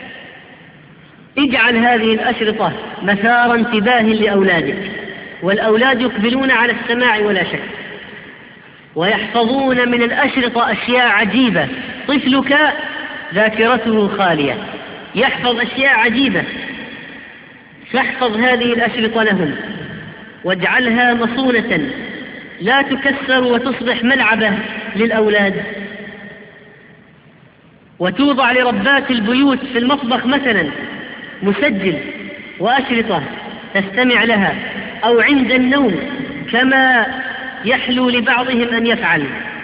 اجعل هذه الأشرطة مثار انتباه لأولادك، والأولاد يقبلون على السماع ولا شك، ويحفظون من الأشرطة أشياء عجيبة. طفلك ذاكرته خالية، يحفظ أشياء عجيبة، فاحفظ هذه الأشرطة لهم واجعلها مصونة لا تكسر وتصبح ملعبة للأولاد، وتوضع لربات البيوت في المطبخ مثلا مسجل وأشرطة تستمع لها، أو عند النوم كما يحلو لبعضهم أن يفعل.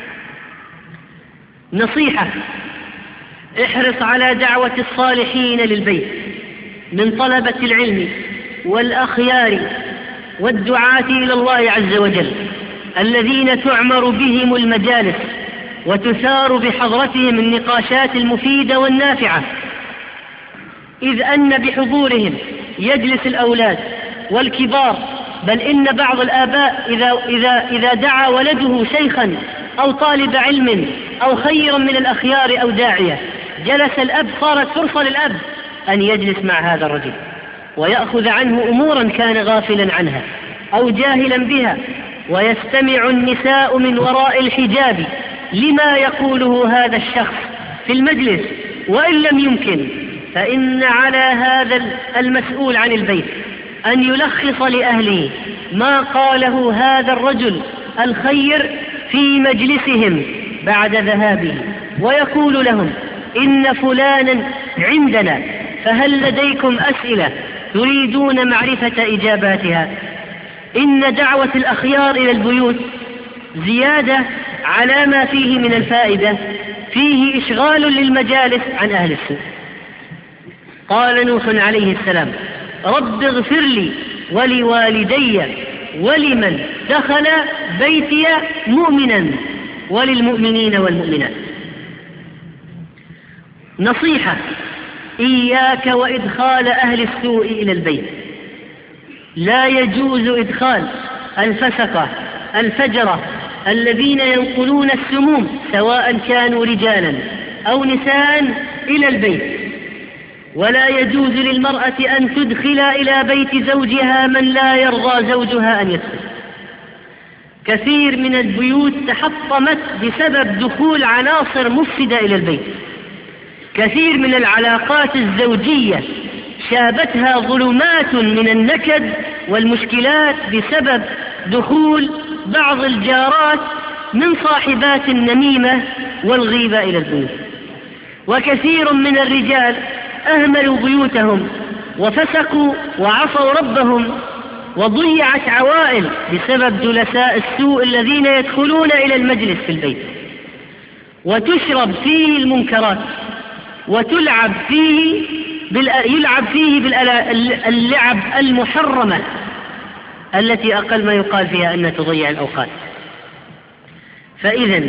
نصيحة: احرص على دعوة الصالحين للبيت من طلبة العلم والأخيار والدعاة إلى الله عز وجل، الذين تعمر بهم المجالس وتثار بحضرتهم النقاشات المفيدة والنافعة، إذ أن بحضورهم يجلس الأولاد والكبار، بل إن بعض الآباء إذا دعا ولده شيخا أو طالب علم أو خيرا من الأخيار أو داعية جلس الأب، صارت فرصة للأب أن يجلس مع هذا الرجل ويأخذ عنه أمورا كان غافلا عنها أو جاهلا بها، ويستمع النساء من وراء الحجاب لما يقوله هذا الشخص في المجلس. وإن لم يمكن فإن على هذا المسؤول عن البيت أن يلخص لأهله ما قاله هذا الرجل الخير في مجلسهم بعد ذهابه، ويقول لهم: إن فلانا عندنا، فهل لديكم أسئلة تريدون معرفة إجاباتها؟ إن دعوة الأخيار إلى البيوت زيادة على ما فيه من الفائدة، فيه إشغال للمجالس عن أهل السوء. قال نوح عليه السلام: رب اغفر لي ولوالدي ولمن دخل بيتي مؤمنا وللمؤمنين والمؤمنات. نصيحة: إياك وإدخال أهل السوء إلى البيت. لا يجوز إدخال الفسقة الفجرة الذين ينقلون السموم سواء كانوا رجالا أو نساء إلى البيت. ولا يجوز للمرأة أن تدخل إلى بيت زوجها من لا يرضى زوجها أن يدخل. كثير من البيوت تحطمت بسبب دخول عناصر مفسدة إلى البيت. كثير من العلاقات الزوجية شابتها ظلمات من النكد والمشكلات بسبب دخول بعض الجارات من صاحبات النميمة والغيبة إلى البيوت. وكثير من الرجال أهملوا بيوتهم وفسقوا وعصوا ربهم، وضيعت عوائل بسبب جلساء السوء الذين يدخلون إلى المجلس في البيت، وتشرب فيه المنكرات، وتلعب فيه يلعب فيه باللعب المحرمة التي أقل ما يقال فيها أن تضيع الأوقات. فإذا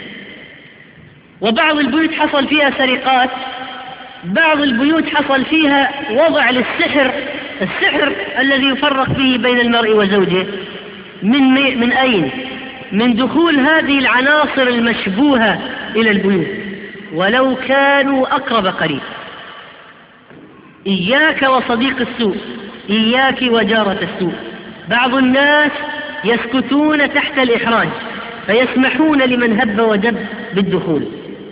وبعض البيوت حصل فيها سرقات، بعض البيوت حصل فيها وضع للسحر، السحر الذي يفرق به بين المرء وزوجه. من أين؟ من دخول هذه العناصر المشبوهة إلى البيوت ولو كانوا أقرب قريب. إياك وصديق السوء، إياك وجارة السوء. بعض الناس يسكتون تحت الإحراج فيسمحون لمن هب ودب بالدخول.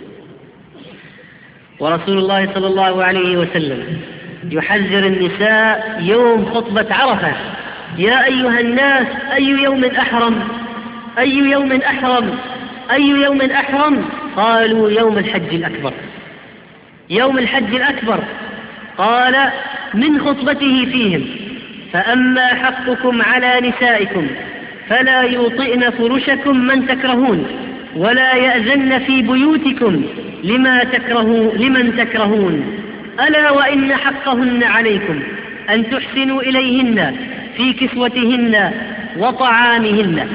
ورسول الله صلى الله عليه وسلم يحذر النساء يوم خطبة عرفة: يا أيها الناس، أي يوم أحرم؟ أي يوم أحرم؟ أي يوم أحرم؟ قالوا: يوم الحج الأكبر. يوم الحج الأكبر. قال من خطبته فيهم: فأما حقكم على نسائكم فلا يوطئن فرشكم من تكرهون، ولا يأذن في بيوتكم لمن تكرهون، ألا وإن حقهن عليكم أن تحسنوا إليهن في كسوتهن وطعامهن.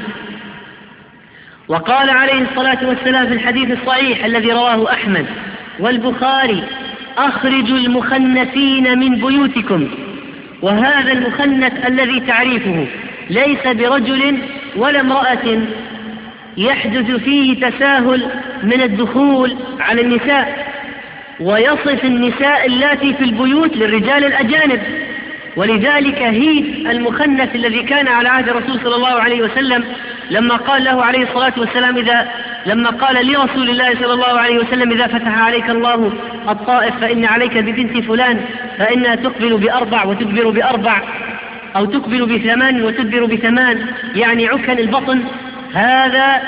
وقال عليه الصلاة والسلام في الحديث الصحيح الذي رواه أحمد والبخاري: أخرجوا المخنثين من بيوتكم. وهذا المخنث الذي تعريفه ليس برجل ولا امرأة يحدث فيه تساهل من الدخول على النساء، ويصف النساء اللاتي في البيوت للرجال الأجانب. ولذلك هيث المخنث الذي كان على عهد الرسول صلى الله عليه وسلم لما قال له عليه الصلاة والسلام لما قال لرسول الله صلى الله عليه وسلم: إذا فتح عليك الله الطائف فإن عليك ببنت فلان فإنها تقبل ب4 وتدبر ب4، أو تقبل ب8 وتدبر ب8، يعني عكن البطن. هذا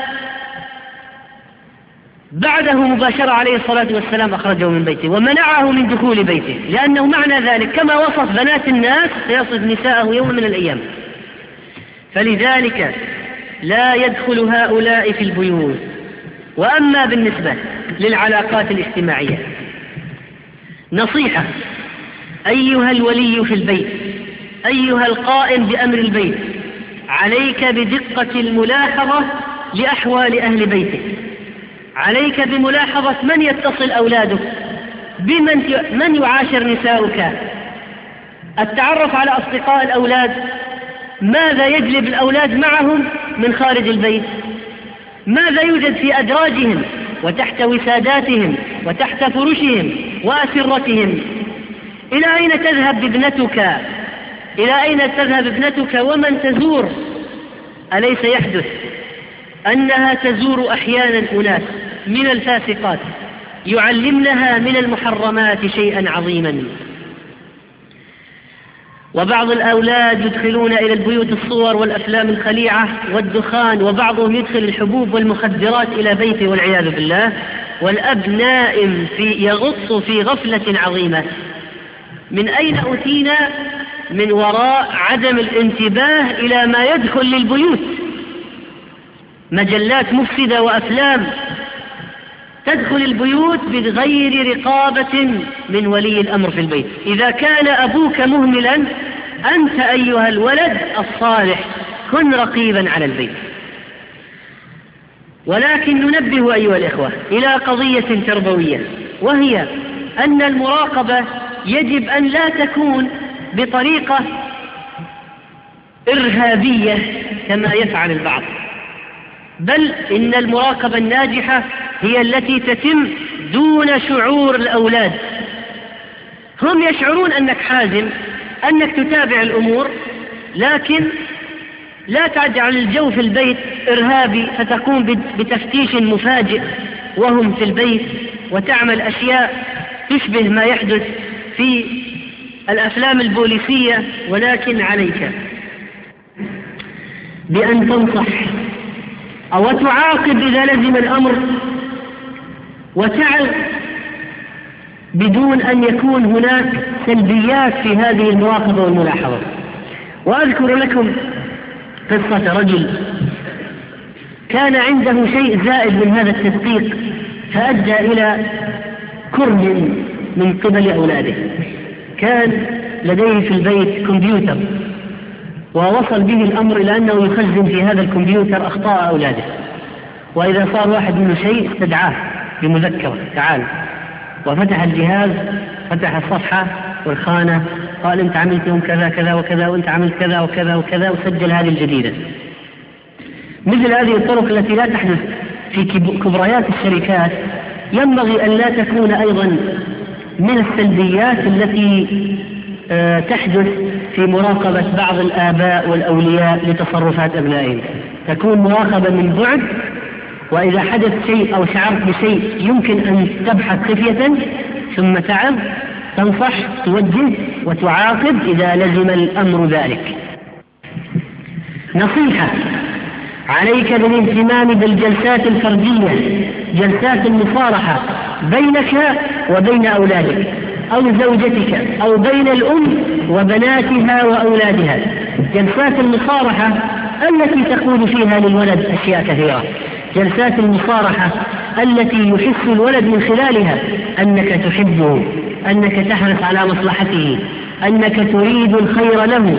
بعده مباشرة عليه الصلاة والسلام أخرجه من بيته ومنعه من دخول بيته، لأنه معنى ذلك كما وصف بنات الناس سيصف نساءه يوم من الأيام. فلذلك لا يدخل هؤلاء في البيوت. وأما بالنسبة للعلاقات الاجتماعية، نصيحة: أيها الولي في البيت، أيها القائم بأمر البيت، عليك بدقة الملاحظة لأحوال أهل بيتك. عليك بملاحظة من يتصل أولادك، من يعاشر نساؤك، التعرف على أصدقاء الأولاد، ماذا يجلب الأولاد معهم من خارج البيت، ماذا يوجد في أدراجهم وتحت وساداتهم وتحت فرشهم وأسرتهم. إلى أين تذهب ابنتك؟ إلى أين تذهب ابنتك ومن تزور؟ أليس يحدث أنها تزور أحيانا أناس من الفاسقات يعلمنها من المحرمات شيئا عظيما؟ وبعض الأولاد يدخلون إلى البيوت الصور والأفلام الخليعة والدخان، وبعضهم يدخل الحبوب والمخدرات إلى بيته والعياذ بالله، والأب نائم يغص في غفلة عظيمة. من أين أتينا؟ من وراء عدم الانتباه إلى ما يدخل للبيوت. مجلات مفسدة وأفلام تدخل البيوت بغير رقابة من ولي الأمر في البيت. إذا كان أبوك مهملا، أنت أيها الولد الصالح كن رقيبا على البيت. ولكن ننبه أيها الإخوة إلى قضية تربوية، وهي أن المراقبة يجب أن لا تكون بطريقة إرهابية كما يفعل البعض، بل إن المراقبة الناجحة هي التي تتم دون شعور الأولاد. هم يشعرون أنك حازم، أنك تتابع الأمور، لكن لا تجعل الجو في البيت إرهابي فتقوم بتفتيش مفاجئ وهم في البيت وتعمل أشياء تشبه ما يحدث في الأفلام البوليسية. ولكن عليك بأن تنصح أو تعاقب إذا لزم الأمر، وتعظ بدون أن يكون هناك سلبيات في هذه المراقبة والملاحظة. وأذكر لكم قصة رجل كان عنده شيء زائد من هذا التدقيق فأدى إلى كره من قبل أولاده. كان لديه في البيت كمبيوتر، ووصل به الأمر إلى أنه يخزن في هذا الكمبيوتر أخطاء أولاده، وإذا صار واحد منه شيء استدعاه بمذكرة، تعال، وفتح الجهاز، فتح الصفحة والخانة، قال أنت عملت يوم كذا كذا وكذا، وأنت عملت كذا وكذا وكذا، وسجل هذه الجديدة. مثل هذه الطرق التي لا تحدث في كبريات الشركات ينبغي أن لا تكون أيضا من السلبيات التي تحدث في مراقبة بعض الآباء والأولياء لتصرفات أبنائهم. تكون مراقبة من بعد، وإذا حدث شيء أو شعرت بشيء يمكن أن تبحث خفية ثم تعظ، تنصح، توجه وتعاقب إذا لزم الأمر ذلك. نصيحة: عليك بالاهتمام بالجلسات الفردية، جلسات المصارحة بينك وبين أولادك أو زوجتك، أو بين الأم وبناتها وأولادها. جلسات المصارحة التي تقول فيها للولد أشياء كثيرة، جلسات المصارحة التي يحس الولد من خلالها أنك تحبه، أنك تحرص على مصلحته، أنك تريد الخير له،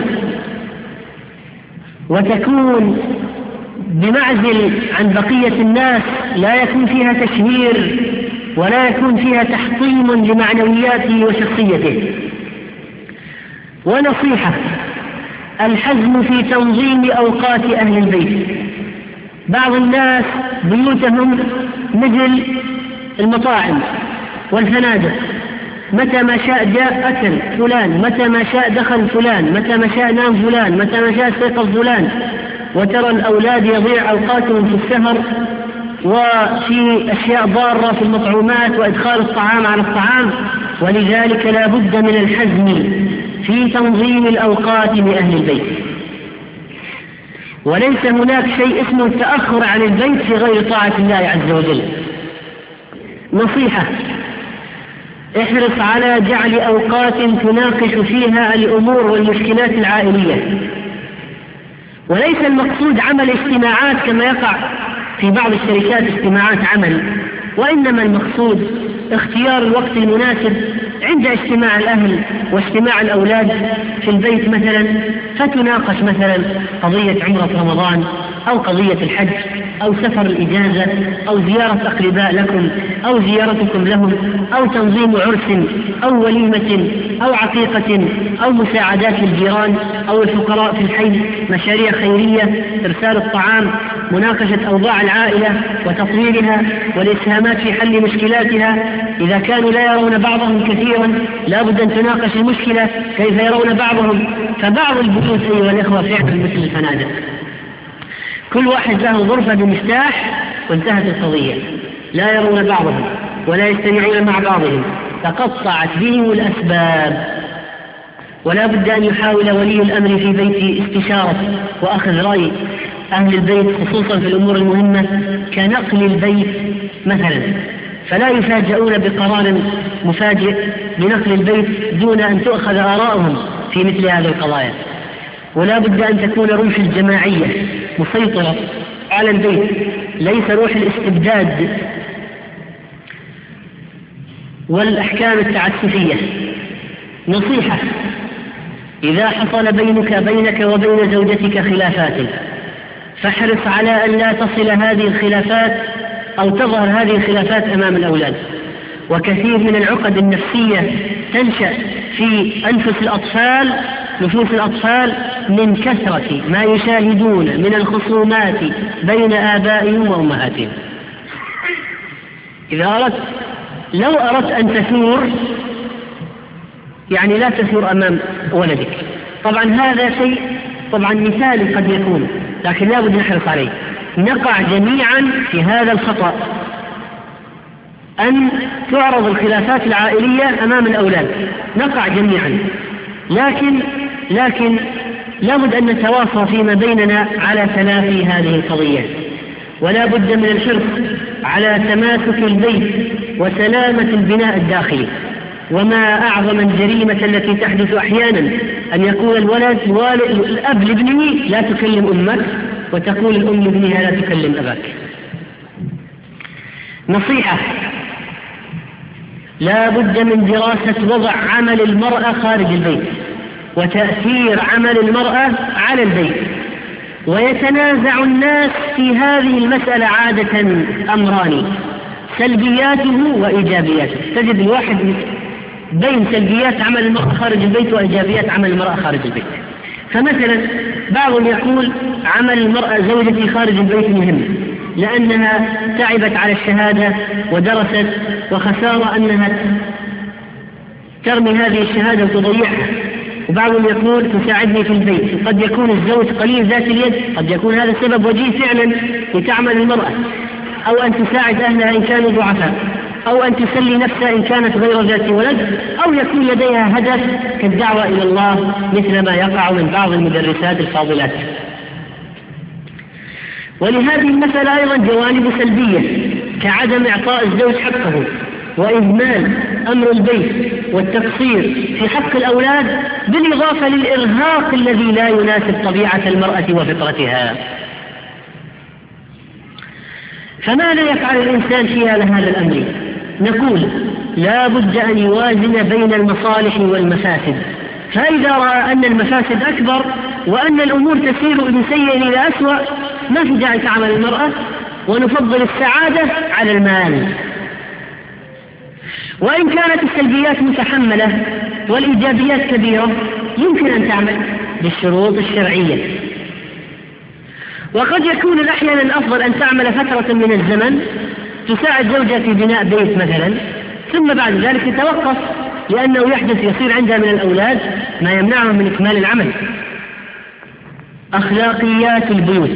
وتكون بمعزل عن بقية الناس، لا يكون فيها تشهير ولا يكون فيها تحطيم لمعنوياته وشخصيته. ونصيحة: الحزم في تنظيم أوقات أهل البيت. بعض الناس بيوتهم مثل المطاعم والفنادق، متى ما شاء جاء أكل فلان، متى ما شاء دخل فلان، متى ما شاء نام فلان، متى ما شاء استيقظ فلان. وترى الأولاد يضيع أوقاتهم في السهر وفي أشياء ضارة في المطعومات وإدخال الطعام على الطعام. ولذلك لا بد من الحزم في تنظيم الأوقات لأهل البيت. وليس هناك شيء اسمه التأخر عن البيت في غير طاعة الله عز وجل. نصيحة: احرص على جعل أوقات تناقش فيها الأمور والمشكلات العائلية، وليس المقصود عمل اجتماعات كما يقع في بعض الشركات، اجتماعات عمل، وإنما المقصود اختيار الوقت المناسب عند اجتماع الأهل واجتماع الأولاد في البيت مثلا، فتناقش مثلا قضية عمرة رمضان أو قضية الحج أو سفر الإجازة أو زيارة أقرباء لكم أو زيارتكم لهم أو تنظيم عرس أو وليمة أو عقيقة أو مساعدات للجيران أو الفقراء في الحي، مشاريع خيرية، إرسال الطعام، مناقشة أوضاع العائلة وتطويرها والإسهامات في حل مشكلاتها. إذا كانوا لا يرون بعضهم كثيرا لا بد أن تناقش المشكلة كيف يرون بعضهم. فبعض البيوت أيها الإخوة فعلا مثل الفنادق، كل واحد له غرفة بمفتاح وانتهت القضية، لا يرون بعضهم ولا يجتمعون مع بعضهم، تقطعت بهم الأسباب. ولا بد أن يحاول ولي الأمر في بيته استشارة وأخذ رأي أهل البيت، خصوصا في الأمور المهمة كنقل البيت مثلا، فلا يفاجئون بقرار مفاجئ بنقل البيت دون أن تؤخذ آراؤهم في مثل هذه القضايا. ولا بد أن تكون روح الجماعية مسيطرة على البيت، ليس روح الاستبداد والأحكام التعسفية. نصيحة: إذا حصل بينك وبين زوجتك خلافات فاحرص على أن لا تصل هذه الخلافات أو تظهر هذه الخلافات أمام الأولاد. وكثير من العقد النفسية تنشأ في نفوس الأطفال من كثرة ما يشاهدون من الخصومات بين آبائهم وأمهاتهم. لو أردت أن تثور، يعني لا تثور أمام ولدك. طبعا هذا شيء مثال قد يكون، لكن لا بد نحرص عليه. نقع جميعا في هذا الخطأ، أن تعرض الخلافات العائلية أمام الأولاد، نقع جميعا. لكن لا بد أن نتواصى فيما بيننا على تلافي هذه القضية، ولا بد من الحرص على تماسك البيت وسلامة البناء الداخلي. وما أعظم الجريمة التي تحدث أحيانا أن يقول الأب لابنه لا تكلم أمك، وتقول الأم لابنها لا تكلم أباك. نصيحة: لا بد من دراسة وضع عمل المرأة خارج البيت وتأثير عمل المرأة على البيت. ويتنازع الناس في هذه المسألة عادة أمران: سلبياته وإيجابياته. تجد الواحد بين سلبيات عمل المرأة خارج البيت وإيجابيات عمل المرأة خارج البيت. فمثلا بعضهم يقول عمل المرأة زوجتي خارج البيت مهم، لأنها تعبت على الشهادة ودرست، وخسارة أنها ترمي هذه الشهادة وتضيعها. وبعضهم يقول تساعدني في البيت. قد يكون الزوج قليل ذات اليد، قد يكون هذا سبب وجيه فعلا لتعمل المرأة، أو أن تساعد أهلها إن كانوا ضعفاء، أو أن تسلي نفسها إن كانت غير ذات ولد، أو يكون لديها هدف كالدعوة إلى الله مثل ما يقع من بعض المدرسات الفاضلات. ولهذه المسألة أيضا جوانب سلبية، كعدم إعطاء الزوج حقه، وإهمال أمر البيت، والتقصير في حق الأولاد، بالإضافة للإرهاق الذي لا يناسب طبيعة المرأة وفطرتها. فماذا يفعل الإنسان في هذا الأمر؟ نقول لا بد أن يوازن بين المصالح والمفاسد. فإذا رأى أن المفاسد أكبر وأن الأمور تسير من سيء إلى أسوأ، ما في داعي تعمل المرأة، ونفضل السعادة على المال. وإن كانت السلبيات متحملة والإيجابيات كبيرة، يمكن أن تعمل بالشروط الشرعية. وقد يكون الأحيان الأفضل أن تعمل فترة من الزمن تساعد زوجها في بناء بيت مثلا، ثم بعد ذلك تتوقف، لأنه يصير عندها من الأولاد ما يمنعهم من إكمال العمل. أخلاقيات البيوت: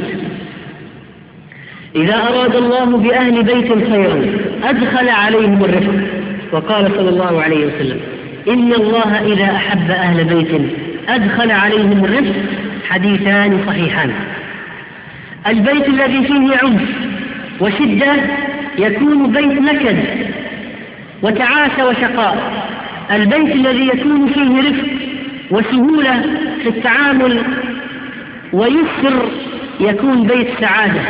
إذا أراد الله بأهل بيت خيرا أدخل عليهم الرفق، وقال صلى الله عليه وسلم: إن الله إذا أحب أهل بيت أدخل عليهم الرفق. حديثان صحيحان. البيت الذي فيه عنف وشدة يكون بيت نكد وتعاسة وشقاء. البيت الذي يكون فيه رفق وسهولة في التعامل ويسر يكون بيت سعادة،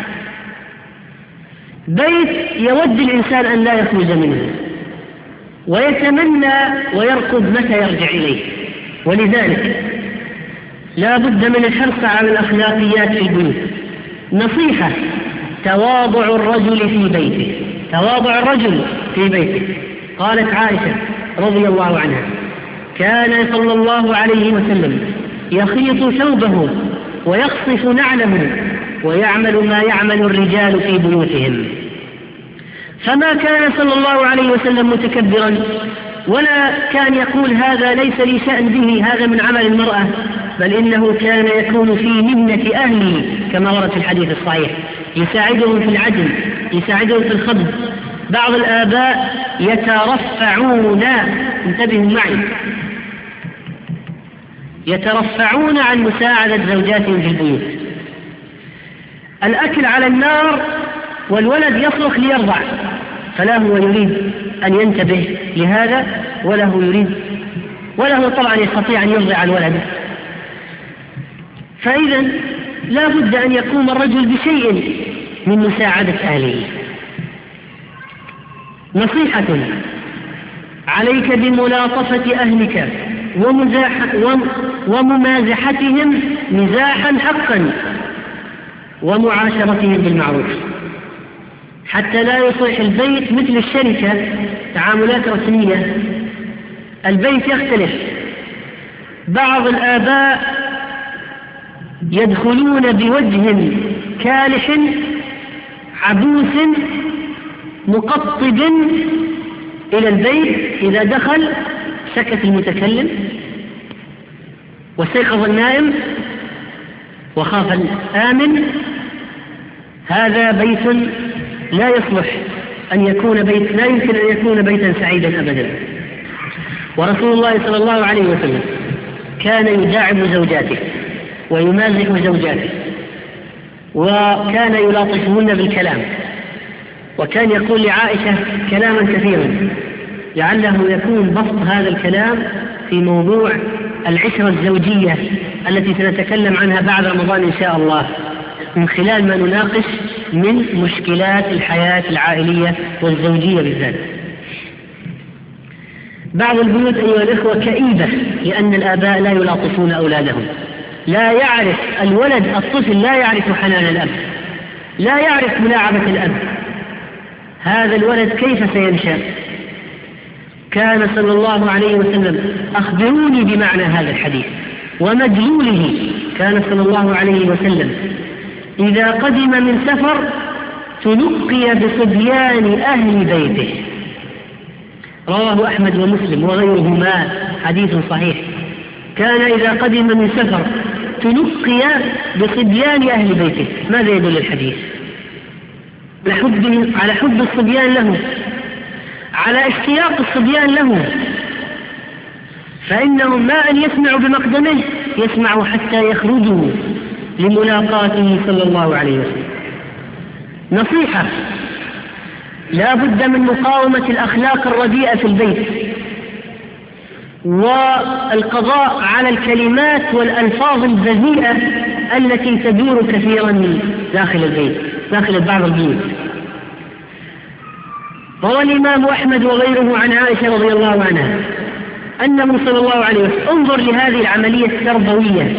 بيت يود الإنسان أن لا يخرج منه ويتمنى ويرقب متى يرجع إليه. ولذلك لا بد من الحرص على الأخلاقيات في البيوت. نصيحة: تواضع الرجل في بيته. تواضع الرجل في بيته. قالت عائشة رضي الله عنها: كان صلى الله عليه وسلم يخيط ثوبه ويخصف نعله ويعمل ما يعمل الرجال في بيوتهم. فما كان صلى الله عليه وسلم متكبرا، ولا كان يقول هذا ليس لي شأن به، هذا من عمل المرأة، بل إنه كان يكون في منة أهله كما ورد في الحديث الصحيح، يساعدهم في العجل، يساعدهم في الخبز. بعض الآباء يترفعون، انتبهوا معي، يترفعون عن مساعدة زوجاتهم في البيوت. الأكل على النار والولد يصرخ ليرضع، فلا هو يريد أن ينتبه لهذا وله طبعا يستطيع أن يرضع الولد. فإذا لا بد أن يقوم الرجل بشيء من مساعدة أهله. نصيحة: عليك بملاطفة أهلك وممازحتهم مزاحا حقا، ومعاشرتهم بالمعروف، حتى لا يصبح البيت مثل الشركة، تعاملات رسمية. البيت يختلف. بعض الآباء يدخلون بوجه كالح عبوس مقطب إلى البيت، إذا دخل سكت المتكلم واستيقظ النائم وخاف الآمن. هذا بيت لا يصلح أن يكون بيت، لا يمكن أن يكون بيتا سعيدا أبدا. ورسول الله صلى الله عليه وسلم كان يداعب زوجاته ويمازح زوجاته، وكان يلاطفهن بالكلام، وكان يقول لعائشة كلاما كثيرا لعله يكون بسط هذا الكلام في موضوع العشرة الزوجية التي سنتكلم عنها بعد رمضان إن شاء الله، من خلال ما نناقش من مشكلات الحياة العائلية والزوجية بالذات. بعض البيوت أيها الإخوة كئيبة لأن الآباء لا يلاطفون أولادهم، لا يعرف الولد، الطفل لا يعرف حنان الأب، لا يعرف ملاعبة الأب. هذا الولد كيف سينشأ؟ كان صلى الله عليه وسلم، أخبروني بمعنى هذا الحديث ومدلوله. كان صلى الله عليه وسلم إذا قدم من سفر تلقي بصبيان أهل بيته، رواه أحمد ومسلم وغيرهما، حديث صحيح. كان إذا قدم من سفر تلقي بصبيان أهل بيته. ماذا يدل الحديث؟ على حب الصبيان له، على اشتياق الصبيان له، فإنهم ما أن يسمعوا بمقدمه، يسمعوا حتى يخرجوا لملاقاته صلى الله عليه وسلم. نصيحة: لا بد من مقاومة الأخلاق الرديئة في البيت، والقضاء على الكلمات والألفاظ البذيئة التي تدور كثيرا داخل البيت، داخل بعض البيوت. روى الإمام أحمد وغيره عن عائشة رضي الله عنها أنه صلى الله عليه وسلم، انظر لهذه العملية التربوية،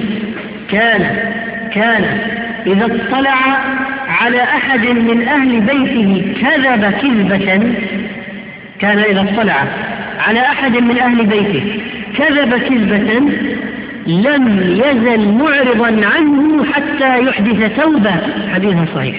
كان إذا اطلع على أحد من أهل بيته كذب كذبة، كان إذا اطلع على أحد من أهل بيته كذب كذبة لم يزل معرضا عنه حتى يحدث توبة، حديث صحيح.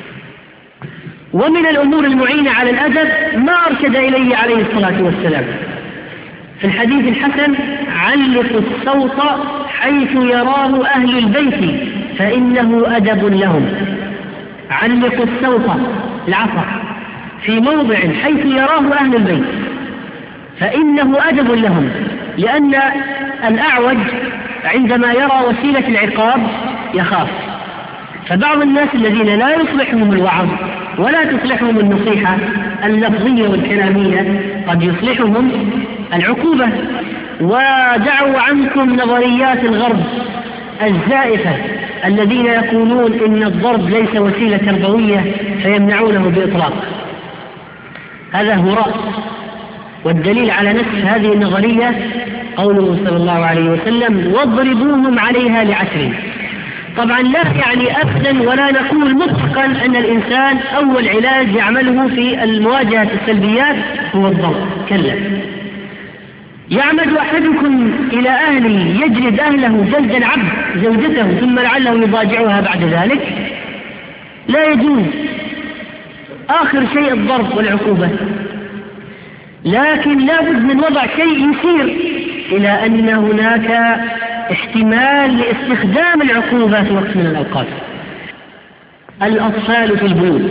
ومن الأمور المعينة على الأدب ما أرشد إليه عليه الصلاة والسلام في الحديث الحسن: علقوا الصوت حيث يراه أهل البيت فإنه أدب لهم. علقوا الصوت، العصا، في موضع حيث يراه أهل البيت فإنه أدب لهم، لأن الأعوج عندما يرى وسيلة العقاب يخاف. فبعض الناس الذين لا يصلحهم الوعظ ولا تصلحهم النصيحة اللفظية والكلامية قد يصلحهم العقوبة. ودعوا عنكم نظريات الغرب الزائفة الذين يقولون إن الضرب ليس وسيلة تربوية فيمنعونه بإطلاق. هذا هراء. والدليل على نفس هذه النظرية قوله صلى الله عليه وسلم: واضربوهم عليها ل10. طبعا لا يعني أبدا ولا نقول مطلقا أن الإنسان أول علاج يعمله في المواجهة السلبيات هو الضرب، كلا. يعمد أحدكم إلى أهله يجلد أهله جلد العبد زوجته ثم لعله يضاجعها بعد ذلك، لا يجوز. آخر شيء الضرب والعقوبة، لكن لا بد من وضع شيء يسير إلى أن هناك احتمال لاستخدام العقوبة في وقت من الأوقات. الأطفال في البيوت،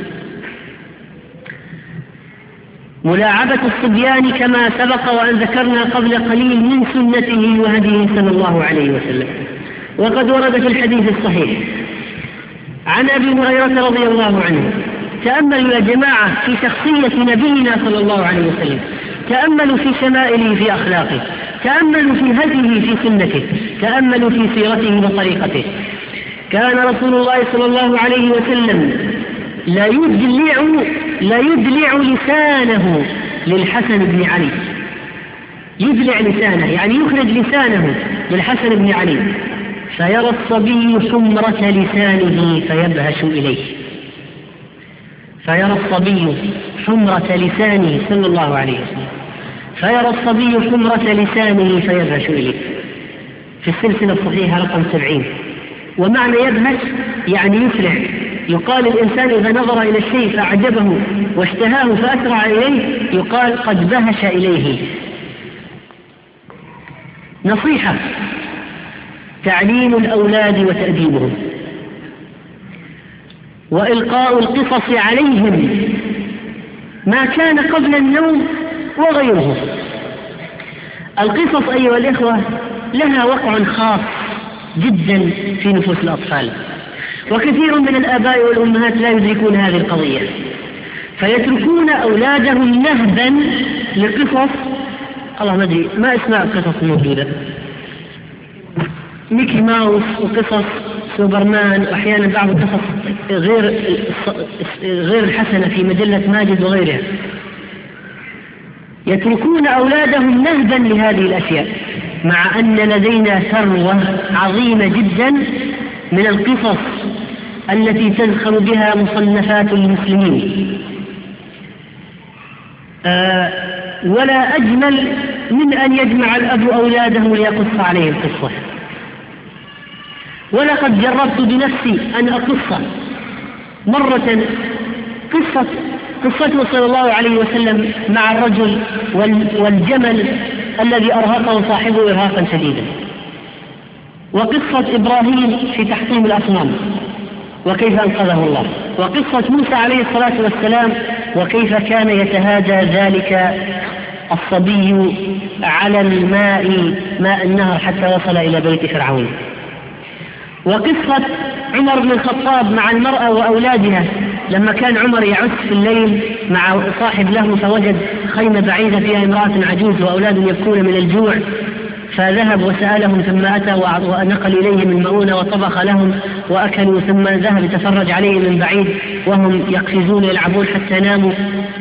ملاعبة الصبيان كما سبق وأن ذكرنا قبل قليل من سنته وهديه صلى الله عليه وسلم، وقد ورد في الحديث الصحيح عن أبي هريرة رضي الله عنه: تأملوا يا جماعة في شخصية نبينا صلى الله عليه وسلم، تأملوا في شمائله، في أخلاقه، تأملوا في هديه، في سنته، تأملوا في سيرته وطريقته. كان رسول الله صلى الله عليه وسلم لا يدلع لسانه للحسن بن علي، يدلع لسانه يعني يخرج لسانه للحسن بن علي، فيرى الصبي حمرة لسانه فيبهش إليه. فيرى الصبي حمرة لسانه صلى الله عليه وسلم، فيرى الصبي حمرة لسانه فيبهش إليه، في السلسلة الصحيحة رقم 70. ومعنى يبهش يعني يسرع. يقال الإنسان إذا نظر إلى الشيء فأعجبه واشتهاه فأسرع إليه يقال قد بهش إليه. نصيحة: تعليم الأولاد وتأديبهم، وإلقاء القصص عليهم ما كان قبل النوم وغيره. القصص أيها الإخوة لها وقع خاص جدا في نفوس الأطفال، وكثير من الآباء والأمهات لا يدركون هذه القضية، فيتركون أولادهم نهبا لقصص، الله ما أدري ما اسماء القصص الموجودة، ميكي ماوس وقصص سوبرمان، وأحيانا بعض القصص غير الحسنة في مجلة ماجد وغيرها. يتركون أولادهم نهبا لهذه الأشياء، مع أن لدينا ثروة عظيمة جدا من القصص التي تزخر بها مصنفات المسلمين. ولا أجمل من أن يجمع الأب أولاده ليقص عليهم قصة. ولقد جربت بنفسي أن أقص مرة قصته صلى الله عليه وسلم مع الرجل والجمل الذي أرهقه صاحبه إرهاقا شديدا، وقصة إبراهيم في تحطيم الأصنام وكيف أنقذه الله، وقصة موسى عليه الصلاة والسلام وكيف كان يتهادى ذلك الصبي على ماء النهر حتى وصل إلى بيت فرعون، وقصة عمر بن الخطاب مع المرأة وأولادها لما كان عمر يعس في الليل مع صاحب له فوجد خيمة بعيدة فيها امرأة عجوز وأولاد يبكون من الجوع، فذهب وسألهم ثم أتى ونقل إليهم المؤونة وطبخ لهم وأكلوا، ثم ذهب يتفرج عليهم من بعيد وهم يقفزون يلعبون حتى ناموا.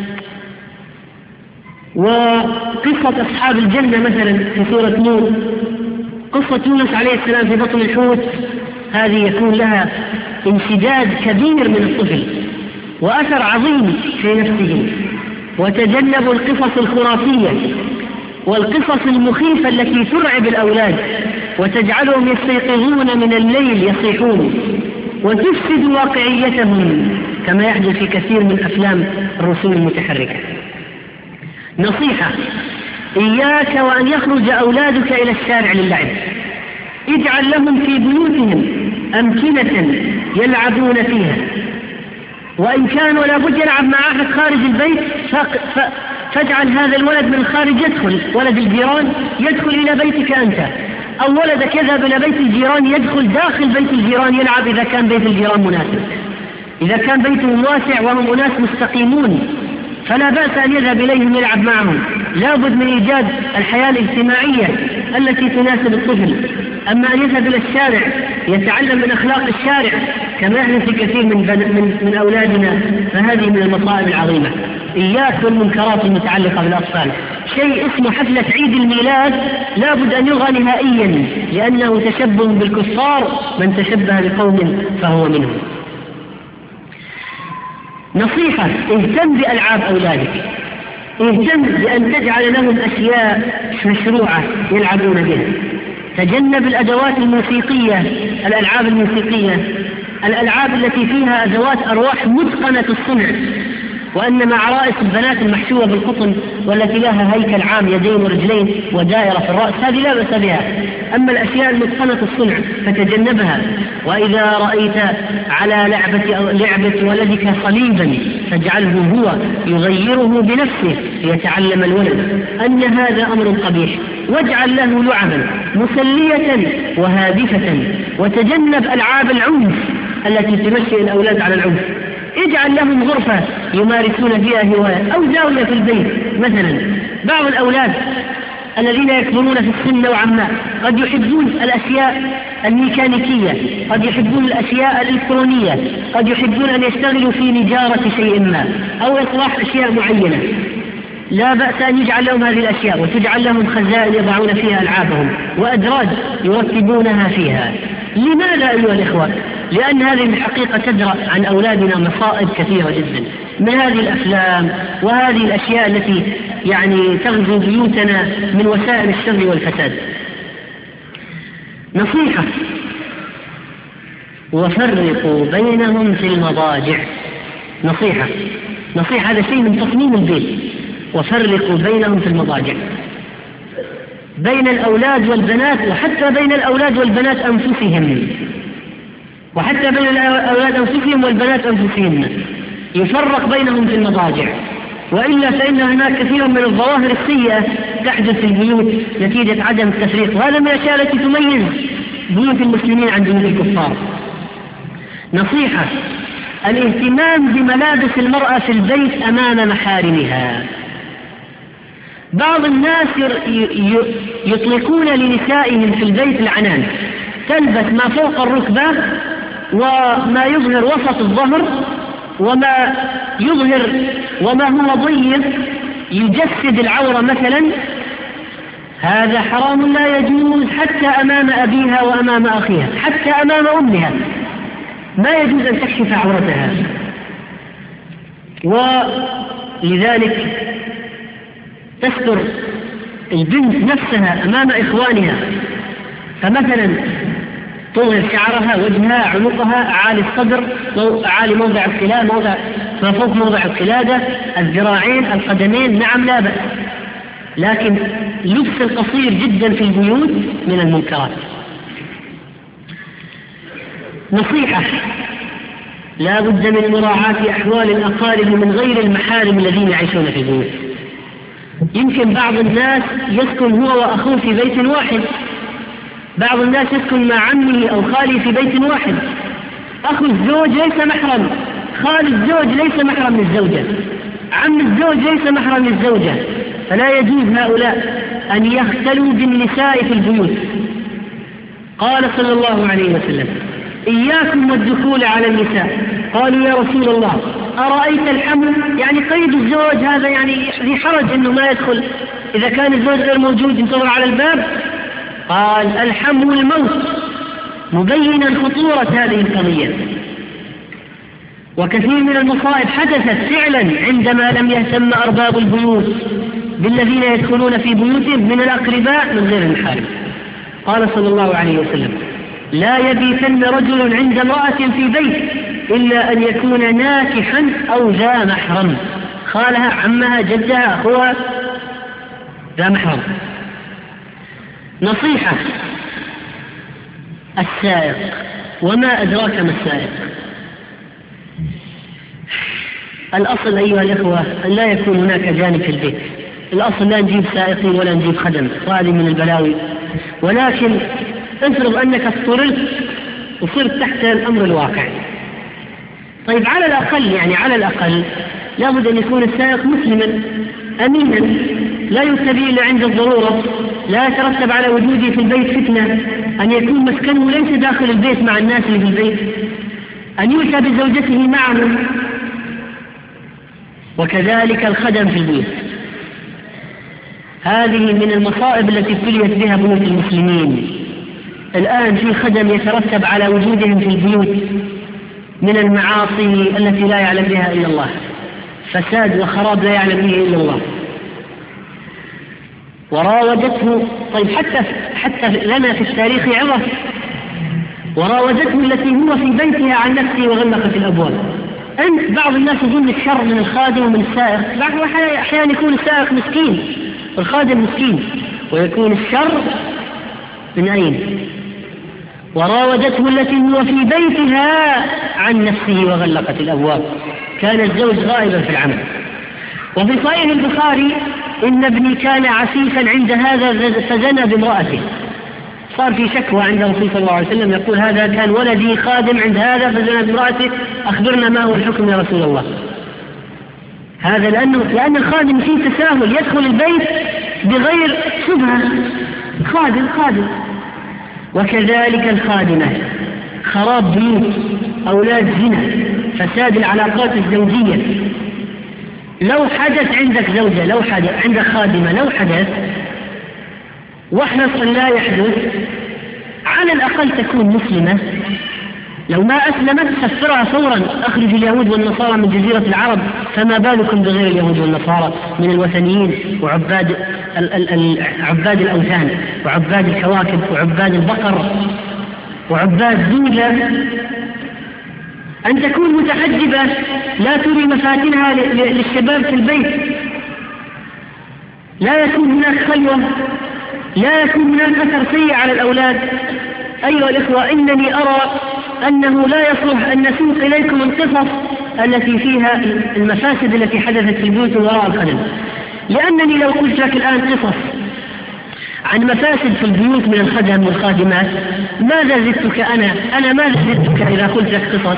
وقصة أصحاب الجنة مثلا في سورة نور، قصة يونس عليه السلام في بطن الحوت، هذه يكون لها انسداد كبير من الطفل وأثر عظيم في نفسه. وتجنبوا القصص الخرافية والقصص المخيفة التي ترعب الأولاد وتجعلهم يستيقظون من الليل يصيحون وتفسد واقعيتهم كما يحدث في كثير من أفلام الرسوم المتحركة. نصيحة: إياك وأن يخرج أولادك إلى الشارع للعب، اجعل لهم في بيوتهم أمكنة يلعبون فيها، وإن كان ولا بد يلعب مع أحد خارج البيت فاجعل هذا الولد من الخارج يدخل، ولد الجيران يدخل إلى بيتك أنت، أو ولدك يذهب إلى بيت الجيران يدخل داخل بيت الجيران يلعب إذا كان بيت الجيران مناسب. إذا كان بيتهم واسع وهم أناس مستقيمون فلا بأس أن يذهب إليهم يلعب معهم. لا بد من إيجاد الحياة الاجتماعية التي تناسب الطفل. أما أن يذهب إلى الشارع يتعلم من أخلاق الشارع كما يحدث في كثير من أولادنا، فهذه من المصائب العظيمة. إياك والمنكرات المتعلقة بالأطفال. شيء اسمه حفلة عيد الميلاد لا بد أن يلغى نهائيا، لأنه تشبه بالكفار، من تشبه بقوم فهو منهم. نصيحة: اهتم بألعاب أولادك، اهتم بأن تجعل لهم أشياء مشروعة يلعبون بها. تجنب الأدوات الموسيقية، الألعاب الموسيقية، الألعاب التي فيها أدوات أرواح متقنة الصنع، وأنما عرائس البنات المحشوة بالقطن والتي لها هيكل عام يدين ورجلين ودائرة في الرأس هذه لا بأس بها. أما الأشياء المتقنة الصنع فتجنبها. وإذا رأيت على لعبة ولدك صليبا فاجعله هو يغيره بنفسه ليتعلم الولد أن هذا أمر قبيح، واجعل له لعبا مسلية وهادفة، وتجنب ألعاب العنف التي تنشئ الأولاد على العنف. اجعل لهم غرفة يمارسون فيها هواية أو زاوية في البيت. مثلا بعض الأولاد الذين يكبرون في السن نوعا ما قد يحبون الأشياء الميكانيكية، قد يحبون الأشياء الإلكترونية، قد يحبون أن يشتغلوا في نجارة شيء ما أو إصلاح أشياء معينة. لا بأس أن يجعل لهم هذه الأشياء وتجعل لهم خزائن يضعون فيها ألعابهم وأدراج يرتبونها فيها. لماذا أيها الإخوة؟ لأن هذه الحقيقة تدرأ عن أولادنا مصائب كثيرة جدا من هذه الأفلام وهذه الأشياء التي يعني تغزو بيوتنا من وسائل الشر والفساد. نصيحة: وفرقوا بينهم في المضاجع. نصيحة هذا شيء من تصميم البيت. وفرقوا بينهم في المضاجع، بين الأولاد والبنات، وحتى بين الأولاد والبنات أنفسهم، وحتى بين الأولاد أنفسهم والبنات أنفسهن، يفرق بينهم في المضاجع، وإلا فإن هناك كثيرا من الظواهر السيئة تحدث في البيوت نتيجة عدم التفريق، وهذا من الأشياء التي تميز بيوت المسلمين عن بيوت الكفار. نصيحة: الاهتمام بملابس المرأة في البيت أمام محارمها. بعض الناس يطلقون لنسائهم في البيت العنان، تلبس ما فوق الركبة وما يظهر وسط الظهر وما يظهر وما هو ضيق يجسد العورة مثلا. هذا حرام لا يجوز، حتى أمام أبيها وأمام أخيها، حتى أمام أمها ما يجوز أن تكشف عورتها. ولذلك تستر البنت نفسها أمام إخوانها، فمثلا تظهر شعرها، وجهها، عنقها، أعالي الصدر، أعالي موضع القلادة، ما فوق موضع القلادة، الذراعين، القدمين، نعم لا بأس، لكن لبس القصير جدا في البيوت من المنكرات. نصيحة: لا بد من مراعاة أحوال الأقارب من غير المحارم الذين يعيشون في البيوت. يمكن بعض الناس يسكن هو وأخوه في بيت واحد، بعض الناس يسكن مع عمه أو خاله في بيت واحد، أخو الزوج ليس محرم، خال الزوج ليس محرم للزوجة، عم الزوج ليس محرم للزوجة، فلا يجوز هؤلاء أن يختلوا بالنساء في البيوت. قال صلى الله عليه وسلم: إياكم والدخول على النساء. قالوا: يا رسول الله أرأيت الحمل؟ يعني قيد الزوج هذا يعني ذي حرج أنه ما يدخل إذا كان الزوج غير موجود ينتظر على الباب. قال: الحمل الموت، مبينا خطورة هذه القضية. وكثير من المصائب حدثت فعلا عندما لم يهتم أرباب البيوت بالذين يدخلون في بيوتهم من الأقرباء من غير المحارم. قال صلى الله عليه وسلم: لا يبيتن رجل عند امرأة في بيت إلا أن يكون ناكحا أو ذا محرم، خالها، عمها، جدها، أخوها، ذا محرم. نصيحة: السائق، وما أدراك ما السائق. الأصل أيها الإخوة أن لا يكون هناك أجانب في البيت، الأصل لا نجيب سائقين ولا نجيب خدم، وهذه من البلاوي. ولكن افرض أنك اضطررت وصرت تحت الأمر الواقع، طيب على الأقل لابد أن يكون السائق مسلما أمينا لا يتبع إلا عند الضرورة، لا يترتب على وجوده في البيت فتنة، أن يكون مسكنه ليس داخل البيت مع الناس اللي في البيت، أن يؤتى بزوجته معهم، وكذلك الخدم في البيت. هذه من المصائب التي ابتليت بها بيوت المسلمين. الآن في خدم يترتب على وجودهم في البيوت من المعاصي التي لا يعلم بها إلا الله، فساد وخراب لا يعلم به إلا الله. وراودته، طيب حتى لنا في التاريخ عظة، وراودته التي هو في بيتها عن نفسه وغلقت الأبواب. أنت بعض الناس يظن الشر من الخادم ومن السائق، بعض أحيانا يكون السائق مسكين والخادم مسكين، ويكون الشر من أين؟ وراودته التي هو في بيتها عن نفسه وغلقت الأبواب، كان الزوج غائبا في العمل. وفي صحيح البخاري: إن ابني كان عفيفا عند هذا فزنى بامرأته. صار في شكوى عند الرسول صلى الله عليه وسلم يقول: هذا كان ولدي خادم عند هذا فزنى بامرأته، أخبرنا ما هو الحكم يا رسول الله. هذا لأن الخادم فيه تساهل، يدخل البيت بغير شبهة، خادم. وكذلك الخادمة، خراب بيوت، أولاد زنا، فساد العلاقات الزوجية. لو حدث عندك زوجة، لو حدث عندك خادمة، لو حدث، واحرص أن لا يحدث، على الأقل تكون مسلمة. لو ما أسلمت سفرها فورا، أخرج اليهود والنصارى من جزيرة العرب، فما بالكم بغير اليهود والنصارى من الوثنيين وعباد عباد الأوثان وعباد الكواكب وعباد البقر وعباد دولة. أن تكون متحجبة لا تري مفاتنها للشباب في البيت، لا يكون هناك خلوة، لا يكون هناك أثر سيء على الأولاد. أيها الإخوة، إنني أرى أنه لا يصلح أن نسوق إليكم القصص التي فيها المفاسد التي حدثت في البيوت وراء الخدم، لأنني لو قلت لك الآن قصص عن مفاسد في البيوت من الخدم والخادمات، ماذا زدتك أنا ماذا زدتك إذا قلت لك قصص؟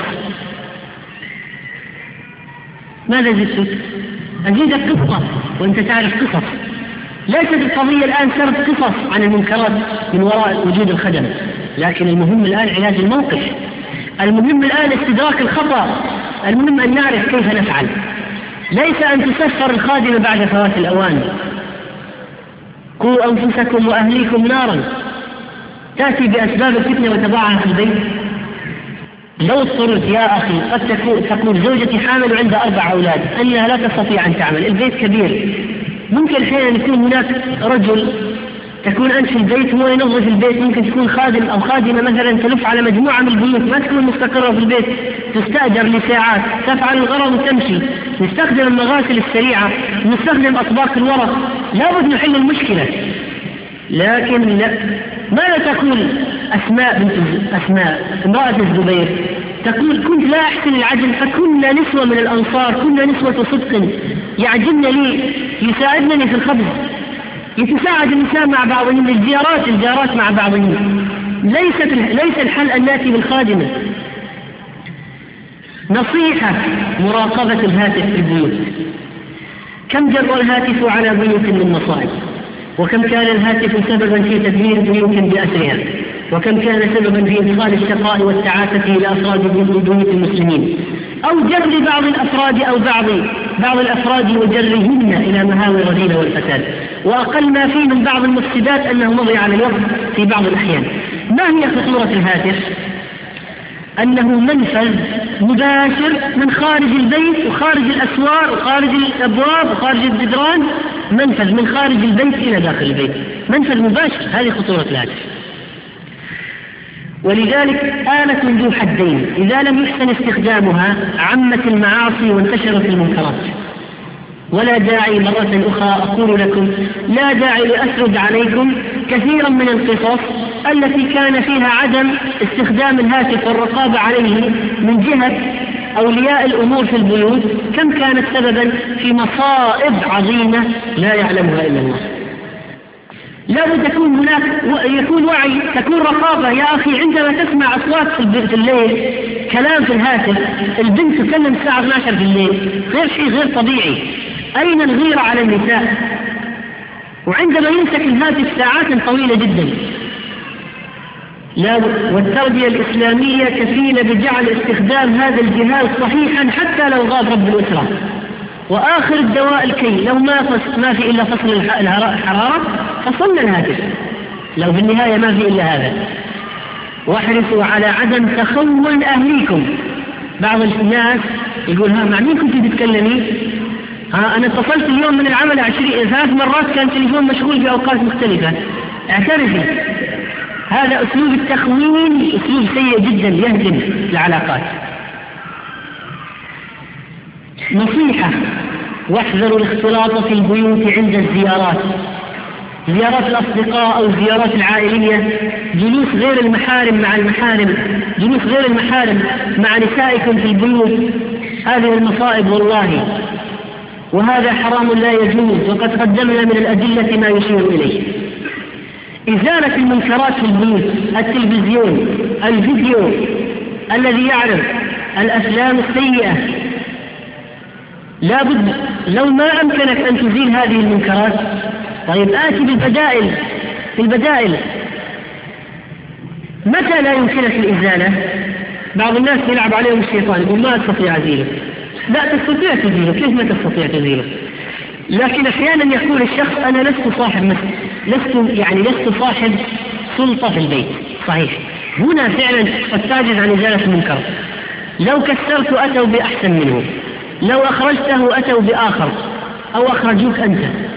ماذا زدتك؟ أزيدك قصة وأنت تعرف قصص. ليست القضية الآن سرد قصص عن المنكرات من وراء وجود الخدم، لكن المهم الآن علاج الموقف، المهم الآن استدراك الخطأ، المهم أن نعرف كيف نفعل، ليس أن تسفر الخادمة بعد فوات الأوان. قوا أنفسكم وأهليكم نارا، تأتي بأسباب الفتنة وتضعها في البيت. لو اضطررت يا أخي، قد تقول زوجتي حامل وعندها 4 أولاد، أنها لا تستطيع أن تعمل، البيت كبير، ممكن أحيانا يكون هناك رجل تكون أنت في البيت هو ينظف البيت، ممكن تكون خادم أو خادمة مثلا تلف على مجموعة من البيوت، ما تكون مستقرة في البيت، تستأجر لساعات، تفعل الغرض وتمشي، نستخدم المغاسل السريعة، نستخدم أطباق الورق، لابد نحل المشكلة. لكن لا، ماذا تقول أسماء امرأة الزبير؟ تقول: كنت لا أحسن العجل، فكنا نسوة من الأنصار، كنا نسوة صدق، يعجبن لي، يساعدنني في الخبز، يتساعد النساء مع بعضهم، الجارات مع بعضهم. ليس الحل أن نأتي بالخادمة. نصيحة: مراقبة الهاتف في البيوت. كم جر الهاتف على بيوت من مصائب، وكم كان الهاتف سببا في تدمير بيوت بأسرها، وكم كان سببا في إدخال الشقاء والتعاسة إلى أفراد بيوت المسلمين، أو جر بعض الأفراد أو بعض الأفراد وجرهن إلى مهاوي الرذيلة والفساد. وأقل ما فيه من بعض المفسدات أنه مضي على الوقت في بعض الأحيان. ما هي خطورة الهاتف؟ أنه منفذ مباشر من خارج البيت وخارج الأسوار وخارج الأبواب وخارج الجدران، منفذ من خارج البيت إلى داخل البيت، منفذ مباشر. هذه خطورة الهاتف. ولذلك آلة ذو حدين، إذا لم يحسن استخدامها عمت المعاصي وانتشرت المنكرات. ولا داعي مرة أخرى أقول لكم، لا داعي لأسرد عليكم كثيرا من القصص التي كان فيها عدم استخدام الهاتف والرقابة عليه من جهة أولياء الأمور في البيوت، كم كانت سببا في مصائب عظيمة لا يعلمها إلا الله. لابد تكون هناك يكون وعي، تكون رقابة. يا أخي، عندما تسمع أصوات في الليل، كلام في الهاتف، البنت تكلم الساعة 12 في الليل، شيء غير طبيعي. أين الغيرة على النساء؟ وعندما يمسك الهاتف ساعات طويلة جدا. والتربية الإسلامية كفيلة بجعل استخدام هذا الجهاز صحيحا حتى لو غاب رب الأسرة. وآخر الدواء الكي، لو ما في إلا فصل الحرارة فصلنا الهاتف، لو في النهاية ما في إلا هذا. واحرصوا على عدم تخون أهليكم. بعض الناس يقول: مع مين كنت تتكلمي؟ أنا اتصلت اليوم من العمل 3 مرات، كان تليفون مشغول في أوقات مختلفة. اعترفي. هذا أسلوب التخوين، أسلوب سيء جدا يهدم العلاقات. نصيحة: واحذروا الاختلاط في البيوت عند الزيارات، زيارات الأصدقاء أو الزيارات العائلية، جلوس غير المحارم مع المحارم، جلوس غير المحارم مع نسائكم في البيوت. هذه المصائب والله، وهذا حرام لا يجوز، وقد قدمنا من الأدلة ما يشير إليه. إزالة المنكرات في البيوت، التلفزيون، الفيديو الذي يعرض الأفلام السيئة، لابد لو ما أمكنك أن تزيل هذه المنكرات، طيب آتي بالبدائل. متى لا يمكنك الإزالة؟ بعض الناس يلعب عليهم الشيطان، يقول: ما أستطيع أزيله. لا تستطيع تزيله، كيف ما تستطيع تزيله؟ لكن أحيانا يقول الشخص: أنا لست صاحب مسجد، لست صاحب سلطة في البيت، صحيح. هنا فعلا قد تعجز عن إزالة المنكر. لو كسرت أتوا بأحسن منه، لو أخرجته أتوا بآخر أو أخرجوك أنت.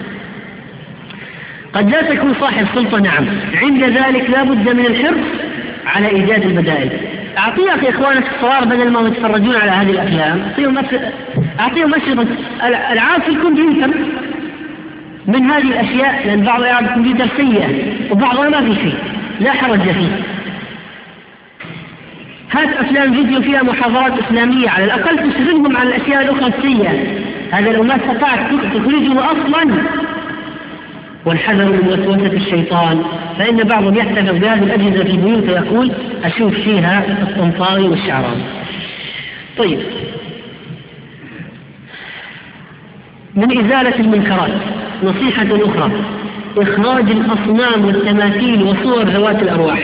قد لا تكون صاحب سلطة، نعم، عند ذلك لا بد من الحرص على إيجاد البدائل. أعطي أخي إخوانك الصغار بدل ما يتفرجون على هذه الأفلام، أعطيهم أشرطة ألعاب في الكمبيوتر من هذه الأشياء، لأن بعض ألعاب الكمبيوتر سيئة وبعضها ما في شيء لا حرج فيه. هات أفلام فيديو فيها محاضرات إسلامية، على الأقل تشغلهم عن الأشياء الأخرى السيئة. هذا لو ما استطعت تخرجه أصلا. والحذر من وسوسة الشيطان، فإن بعضهم يحتفظ بهذه الأجهزة في البيوت ويقول أشوف فيها الطنطاوي والشعراني. طيب، من إزالة المنكرات نصيحة أخرى: إخراج الأصنام والتماثيل وصور ذوات الأرواح.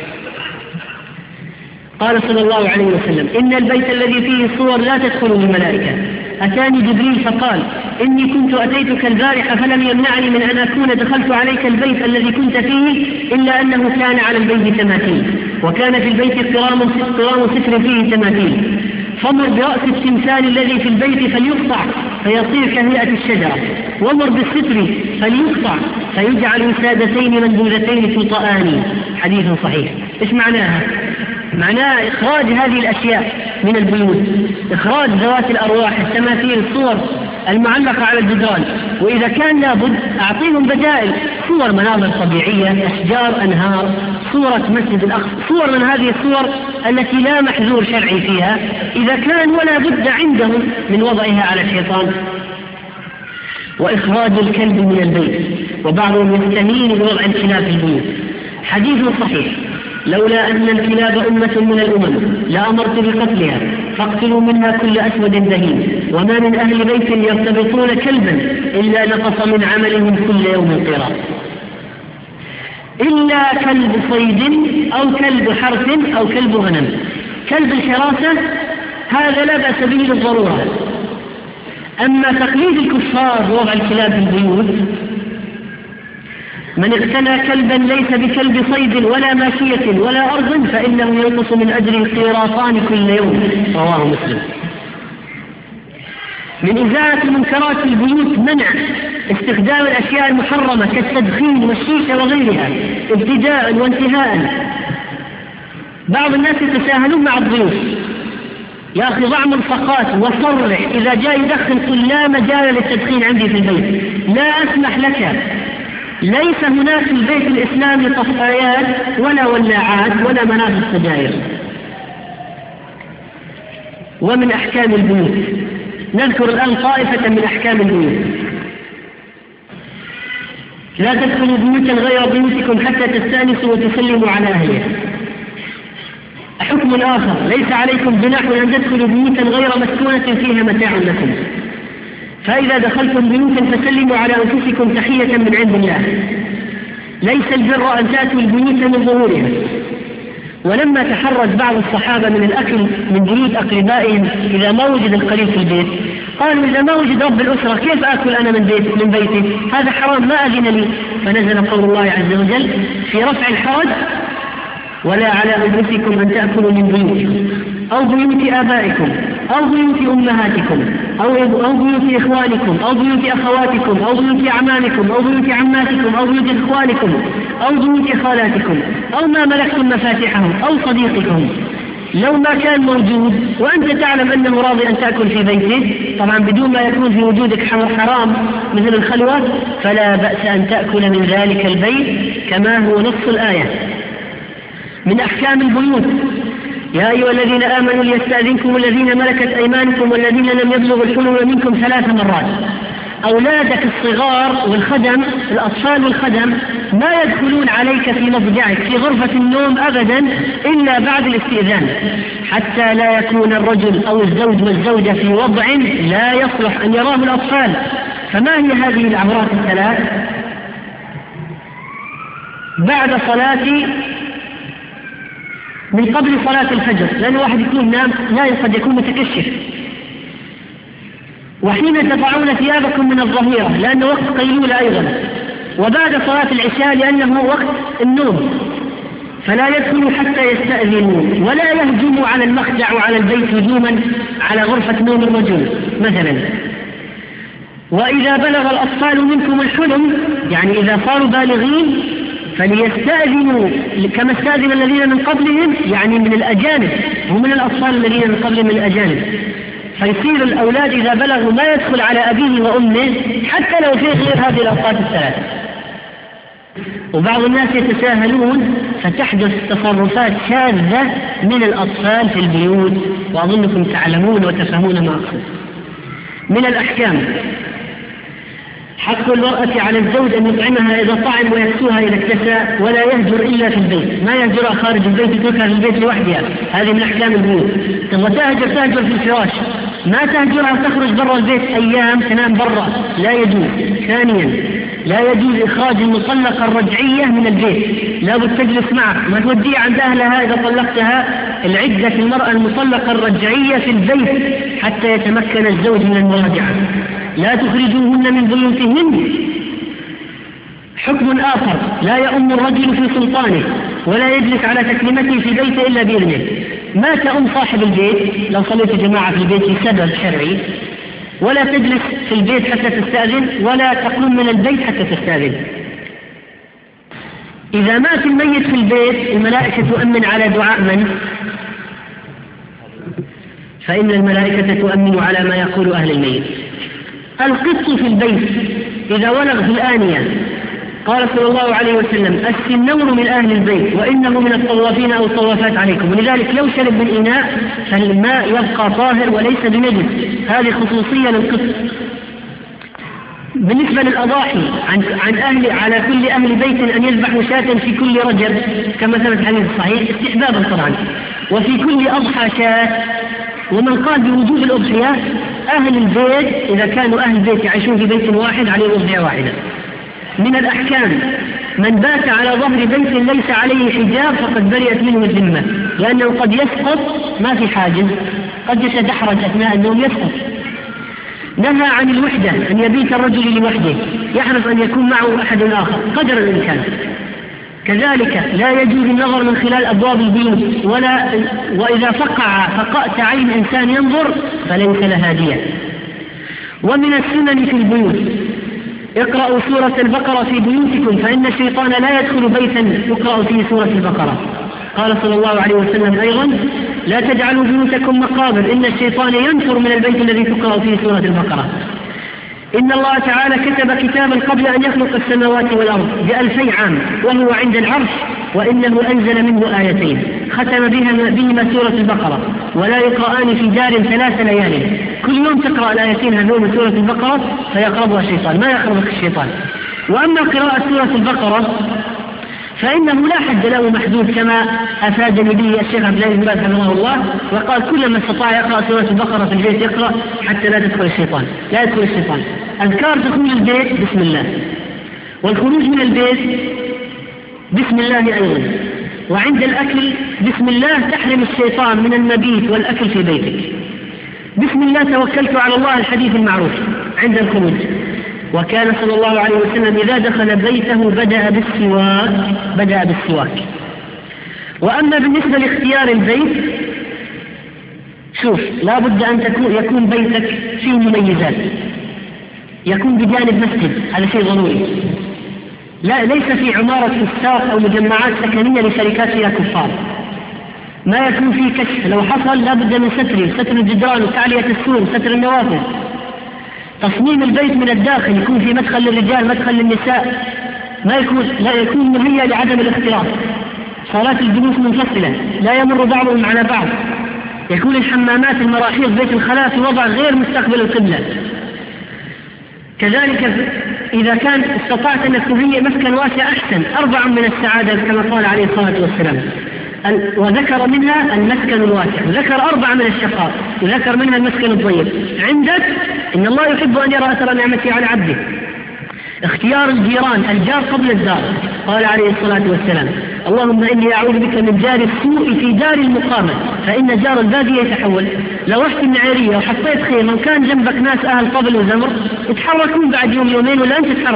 قال صلى الله عليه وسلم: إن البيت الذي فيه صور لا تدخله الملائكة. أتاني جبريل فقال: إني كنت أتيتك البارحة فلم يمنعني من أن أكون دخلت عليك البيت الذي كنت فيه إلا أنه كان على البيت تماثيل، وكان في البيت قرام ستر فيه تماثيل، فمر برأس التمثال الذي في البيت فليقطع فيصير كهيئة الشجرة، ومر بالستر فليقطع فيجعل وسادتين منبوذتين تطآن. حديث صحيح. إيش معناها؟ معناه إخراج هذه الأشياء من البيوت، إخراج ذوات الأرواح، التماثيل، الصور المعلقة على الجدران. وإذا كان لابد أعطيهم بدائل، صور مناظر طبيعية، أشجار، أنهار، صورة مسجد الأقصى، صور من هذه الصور التي لا محذور شرعي فيها إذا كان ولا بد عندهم من وضعها على الشيطان. وإخراج الكلب من البيت، وبعضهم يستهين بوضع الكلاب في البيوت. حديث صحيح: لولا أن الكلاب أمة من الأمم لأمرت بقتلها، فاقتلوا منها كل أسود دهين، وما من أهل بيت يرتبطون كلبا إلا نقص من عملهم كل يوم قراط، إلا كلب صيد أو كلب حرث أو كلب غنم. كلب الحراسة هذا لا بأس به للضرورة، أما تقليد الكفار وضع الكلاب في البيوت: من اقتنى كلبا ليس بكلب صيد ولا ماشية ولا أرض فإنه ينقص من أجر قيراطان كل يوم. رواه مسلم. من إزالة المنكرات في البيوت منع استخدام الأشياء المحرمة كالتدخين والشيشة وغيرها ابتداء وانتهاء. بعض الناس يتساهلون مع الضيوف: يا أخي ضع ملصقات وصرح، إذا جاء يدخن قل لا مجال للتدخين عندي في البيت، لا أسمح لك. ليس هناك في البيت الإسلامي طفايات ولا ولاعات ولا منافذ سجاير. ومن أحكام البيوت نذكر الآن طائفة من أحكام البيوت: لا تدخلوا بيوتا غير بيوتكم حتى تستأنسوا وتسلموا على أهلها. حكم آخر: ليس عليكم جناح أن تدخلوا بيوتا غير مسكونة فيها متاع لكم، فإذا دخلتم بيوتا فسلموا على أنفسكم تحية من عند الله. ليس البر أن تأتوا البيوت من ظهورها. ولما تحرج بعض الصحابة من الأكل من بيوت أقربائهم إذا ما وجد القريب في البيت، قالوا: إذا ما وجد رب الأسرة كيف آكل أنا من بيتي؟ هذا حرام، ما أذن لي. فنزل قول الله عز وجل في رفع الحرج: ولا على أنفسكم أن تأكلوا من بيوتكم أو بيوت آبائكم أو بيوت أمهاتكم أو بيوت إخوانكم أو بيوت أخواتكم أو بيوت أعمامكم أو بيوت عماتكم أو بيوت إخوانكم أو بيوت خالاتكم أو ما ملكتم مفاتحه أو صديقكم. لو ما كان موجود وأنت تعلم أنه راضي أن تأكل في بيته، طبعا بدون ما يكون في وجودك حرام مثل الخلوة، فلا بأس أن تأكل من ذلك البيت كما هو نص الآية. من أحكام البيوت: يا أيها الذين آمنوا ليستأذنكم الذين ملكت أيمانكم والذين لم يبلغوا الحلم منكم 3 مرات. أولادك الصغار والخدم، الأطفال والخدم، ما يدخلون عليك في مضجعك في غرفة النوم أبدا إلا بعد الاستئذان، حتى لا يكون الرجل أو الزوج والزوجة في وضع لا يصلح أن يراه الأطفال. فما هي هذه العورات الثلاث؟ بعد صلاة، من قبل صلاة الفجر، لأن واحد يكون نام قد يكون متكشف، وحين تضعون ثيابكم من الظهيرة لأنه وقت قيلولة أيضا، وبعد صلاة العشاء لأنه وقت النوم. فلا يدخلوا حتى يستأذنوا، ولا يهجموا على المخدع وعلى البيت هجوما على غرفة نوم الرجل مثلا. وإذا بلغ الأطفال منكم الحلم، يعني إذا صاروا بالغين، فليستأذنوا كما استأذن الذين من قبلهم، يعني من الأجانب، ومن الأطفال الذين من قبلهم من الأجانب. فيصير الأولاد إذا بلغوا ما يدخل على أبيه وأمه حتى لو في غير هذه الأوقات الثلاث. وبعض الناس يتساهلون فتحدث تصرفات شاذة من الأطفال في البيوت، وأظنكم تعلمون وتفهمون ما أقصد. من الأحكام: حق المرأة على الزوج أن يطعمها إذا طعم ويكسوها إذا اكتسى، ولا يهجر إلا في البيت، ما يهجرها خارج البيت، يتركها في البيت لوحدها. هذه من أحكام البيوت. تبغى تهجر في الفراش، ما تهجرها تخرج برا البيت أيام تنام برا، لا يجوز. ثانيا: لا يجوز إخراج المطلقة الرجعية من البيت، لا بد تجلس معك، ما توديها عند أهلها إذا طلقتها. العدة في المرأة المطلقة الرجعية في البيت حتى يتمكن الزوج من المراجعة. لا تخرجوهن من بيوتهن. حكم آخر: لا يؤم الرجل في سلطانه، ولا يجلس على تكلمته في بيته إلا بإذنه. ما تؤم صاحب البيت لو صليت جماعة في البيت لسبب شرعي، ولا تجلس في البيت حتى تستأذن، ولا تقوم من البيت حتى تستأذن. إذا مات الميت في البيت الملائكة تؤمن على دعاء من؟ فإن الملائكة تؤمن على ما يقول أهل الميت. القط في البيت إذا ولغ في الآنية، قال صلى الله عليه وسلم: السنور من أهل البيت وإنه من الطوافين أو الطوافات عليكم. ولذلك لو شرب من إناء فالماء يبقى طاهر وليس بنجس. هذه خصوصية للقط. بالنسبة للأضاحي على كل أهل بيت أن يذبحوا شاة في كل رجب كما ثبت الحديث الصحيح، استحبابا طبعا. وفي كل أضحى شاة. ومن قال بوجوب الأضحية أهل البيت إذا كانوا أهل البيت يعيشون في بيت واحد عليه أضحية واحدة. من الأحكام: من بات على ظهر بيت ليس عليه حجاب فقد برئت منه الذمة، لأنه قد يسقط، ما في حاجز، قد يتدحرج أثناء النوم يسقط. نهى عن الوحدة، أن يبيت الرجل لوحده، يحرص أن يكون معه أحد آخر قدر الإمكان. كذلك لا يجوز النظر من خلال أبواب البيوت، وإذا فقأت عين إنسان ينظر فليس لها دية. ومن السنن في البيوت: اقرأوا سورة البقرة في بيوتكم فإن الشيطان لا يدخل بيتا يقرأ فيه سورة البقرة. قال صلى الله عليه وسلم أيضا: لا تجعلوا بيوتكم مقابر إن الشيطان ينفر من البيت الذي تقرأ فيه سورة البقرة. إن الله تعالى كتب كتابا قبل أن يخلق السماوات والأرض ب2000 عام وهو عند العرش، وإنه أنزل منه آيتين ختم بهما سورة البقرة، ولا يقرآن في دار 3 ليال. كل يوم تقرأ الآيتين هذول من سورة البقرة فيقربها الشيطان، ما يقربك الشيطان. وأما قراءة سورة البقرة فإنه لا حد له محدود كما أفادني به الشيخ عبد الله بن باز رحمه الله، وقال كل من استطاع يقرأ سورة البقرة في البيت يقرأ حتى لا يدخل الشيطان. أذكار دخول البيت بسم الله، والخروج من البيت بسم الله أيضا، وعند الأكل بسم الله تحرم الشيطان من المبيت والأكل في بيتك. بسم الله توكلت على الله، الحديث المعروف عند الخروج. وكان صلى الله عليه وسلم إذا دخل بيته بدأ بالسواك. وأما بالنسبة لاختيار البيت، شوف، لا بد أن يكون بيتك فيه مميزات، يكون بجانب مسجد، هذا شيء ضروري. ليس في عمارة فساق أو مجمعات سكنية لشركات فيها كفار. ما يكون فيه كشف، لو حصل لا بد من ستر الجدران وتعلية السور وستر النوافذ. تصميم البيت من الداخل يكون في مدخل للرجال مدخل للنساء، لا يكون مهيأ لعدم الاختلاط. صالات الجلوس منفصلة لا يمر بعضهم على بعض. يكون الحمامات المراحيض بيت الخلاء في وضع غير مستقبل القبلة. كذلك إذا كان استطعت أن تهيئ مسكن واسع أحسن. 4 من السعادة كما قال عليه الصلاة والسلام، وذكر منها المسكن الواسع، وذكر 4 من الشقاء، وذكر منها المسكن الضيق. عندك إن الله يحب أن يرى أثر نعمته على عبده. اختيار الجيران، الجار قبل الدار، قال عليه الصلاة والسلام: اللهم إني أعوذ بك من جار السوء في دار المقامة، فإن جار البادية يتحول. لو رحت النعيرية وحطيت خيمة وكان جنبك ناس أهل قبل وزمر، يتحركون بعد يوم يومين ولا أنت تتحرك،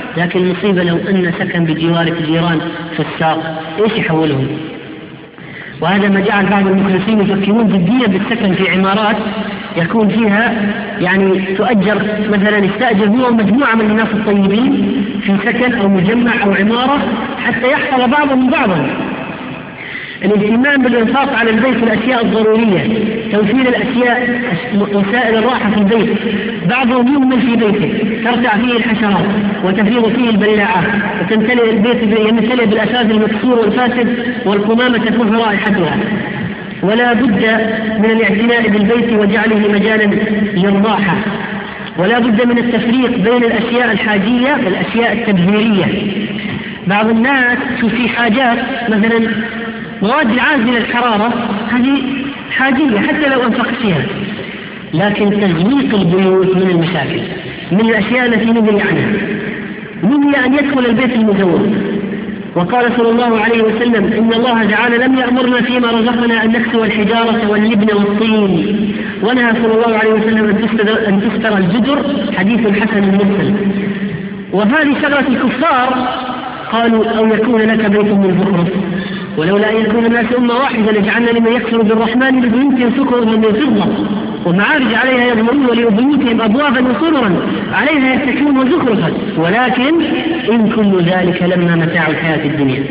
لكن المصيبة لو أن سكن بجوارك جيران فساق، إيش يحولهم؟ وهذا ما جعل بعض المخلصين يفكرون جديا بالسكن في عمارات يكون فيها يعني تؤجر، مثلا يستأجر هو ومجموعة من الناس الطيبين في سكن أو مجمع أو عمارة حتى يحصل بعضهم بعضا. الاهتمام بالإنفاق على البيت الأشياء الضرورية، توفير الأشياء وسائل الراحة في البيت، بعضهم يهمل في بيته ترتع فيه الحشرات وتفيض فيه البلاعات وتمتلئ البيت يمتلئ بالأثاث المكسور والفاسد والقمامة تكون رائحتها. ولا بد من الاعتناء بالبيت وجعله مجالا للراحة، ولا بد من التفريق بين الأشياء الحاجية والأشياء التبذيرية. بعض الناس في حاجات مثلا مواد عازلة الحرارة هذه حاجية حتى لو أنفقت فيها، لكن تزويق البيوت من المشاكل، من الأشياء التي نهي عنها، نهي أن يدخل البيت المزوق. وقال صلى الله عليه وسلم إن الله تعالى لم يأمرنا فيما رزقنا أن نكسو الحجارة واللبن والطين، ونهى صلى الله عليه وسلم أن تستر الجدر، حديث حسن مرسل. وهذه شغلة الكفار، قالوا أو يكون لك بيت من زخرف ولولا أن يكون الناس أمة واحدة لجعلنا لمن يكفر بالرحمن لبيوتهم سقفا من فضة ومعارج عليها يظهرون ولبيوتهم أبوابا وسررا عليها يتكئون وزخرفا ولكن إن كل ذلك لما متاع الحياة الدنيا.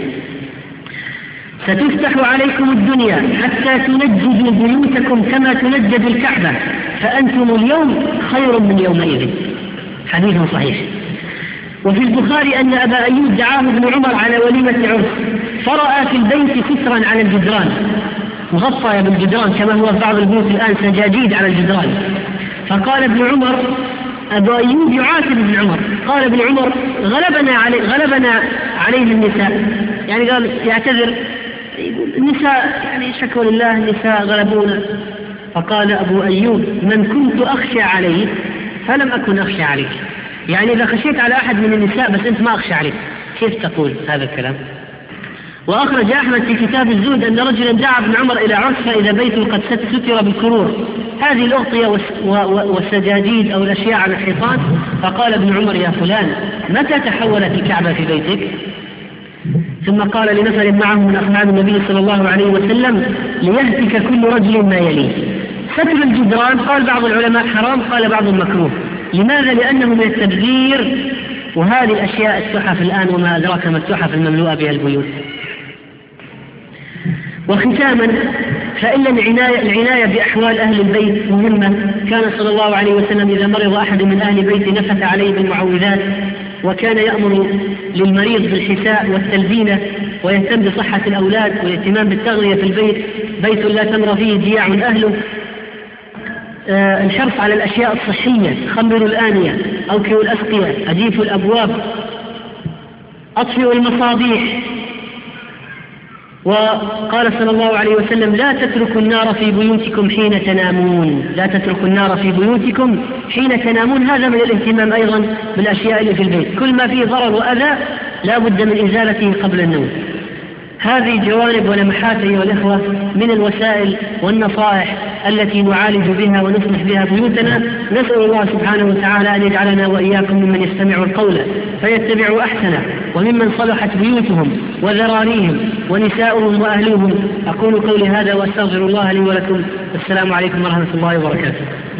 ستفتح عليكم الدنيا حتى تنجدوا بيوتكم كما تنجد الكعبة فأنتم اليوم خير من يومئذ، حديث صحيح. وفي البخاري أن أبا أيوب دعاه ابن عمر على وليمة عرس فرأى في البيت سترا على الجدران مغطى بالجدران كما هو في بعض البيوت الآن سجاجيد على الجدران. فقال ابن عمر، أبا أيوب يعاتب ابن عمر، قال ابن عمر غلبنا عليه النساء، يعني قال يعتذر النساء، يعني شكوى لله النساء غلبونا. فقال أبو أيوب من كنت أخشى عليه فلم أكن أخشى عليك، يعني إذا خشيت على أحد من النساء بس أنت ما أخشى عليك، كيف تقول هذا الكلام؟ وأخرج أحمد في كتاب الزهد أن رجلا دعا ابن عمر إلى عرس فإذا بيته قد ستر بالكرور، هذه الأغطية والسجاجيد أو الأشياء على الحيطان. فقال ابن عمر يا فلان متى تحولت الكعبة في بيتك؟ ثم قال لنفر معه من أصحاب النبي صلى الله عليه وسلم ليهتك كل رجل ما يليه. ستر الجدران قال بعض العلماء حرام، قال بعضهم مكروه. لماذا؟ لأنه من التبذير، وهذه الأشياء التحف الآن وما أدراك ما التحف المملوءة بها البيوت. وختاما فإن العناية بأحوال أهل البيت مهمة. كان صلى الله عليه وسلم إذا مرض أحد من أهل بيته نفث عليه بالمعوذات، وكان يأمر للمريض بالحساء والتلبينة، ويهتم بصحة الأولاد والاهتمام بالتغذية في البيت، بيت لا تمر فيه جياع أهله. الحرص على الأشياء الصحية، خمروا الآنية، أوكوا الأسقية، أجيفوا الأبواب، أطفئوا المصابيح. وقال صلى الله عليه وسلم لا تتركوا النار في بيوتكم حين تنامون، لا تتركوا النار في بيوتكم حين تنامون. هذا من الاهتمام أيضا بالأشياء اللي في البيت، كل ما فيه ضرر وأذى لا بد من إزالته قبل النوم. هذه جوانب ولمحات أيها الأخوة من الوسائل والنصائح التي نعالج بها ونصلح بها بيوتنا. نسأل الله سبحانه وتعالى أن يجعلنا وإياكم ممن يستمع القول فيتبع أحسنه، وممن صلحت بيوتهم وذراريهم ونساؤهم وأهلهم. أقول قولي هذا وأستغفر الله لي ولكم. السلام عليكم ورحمة الله وبركاته.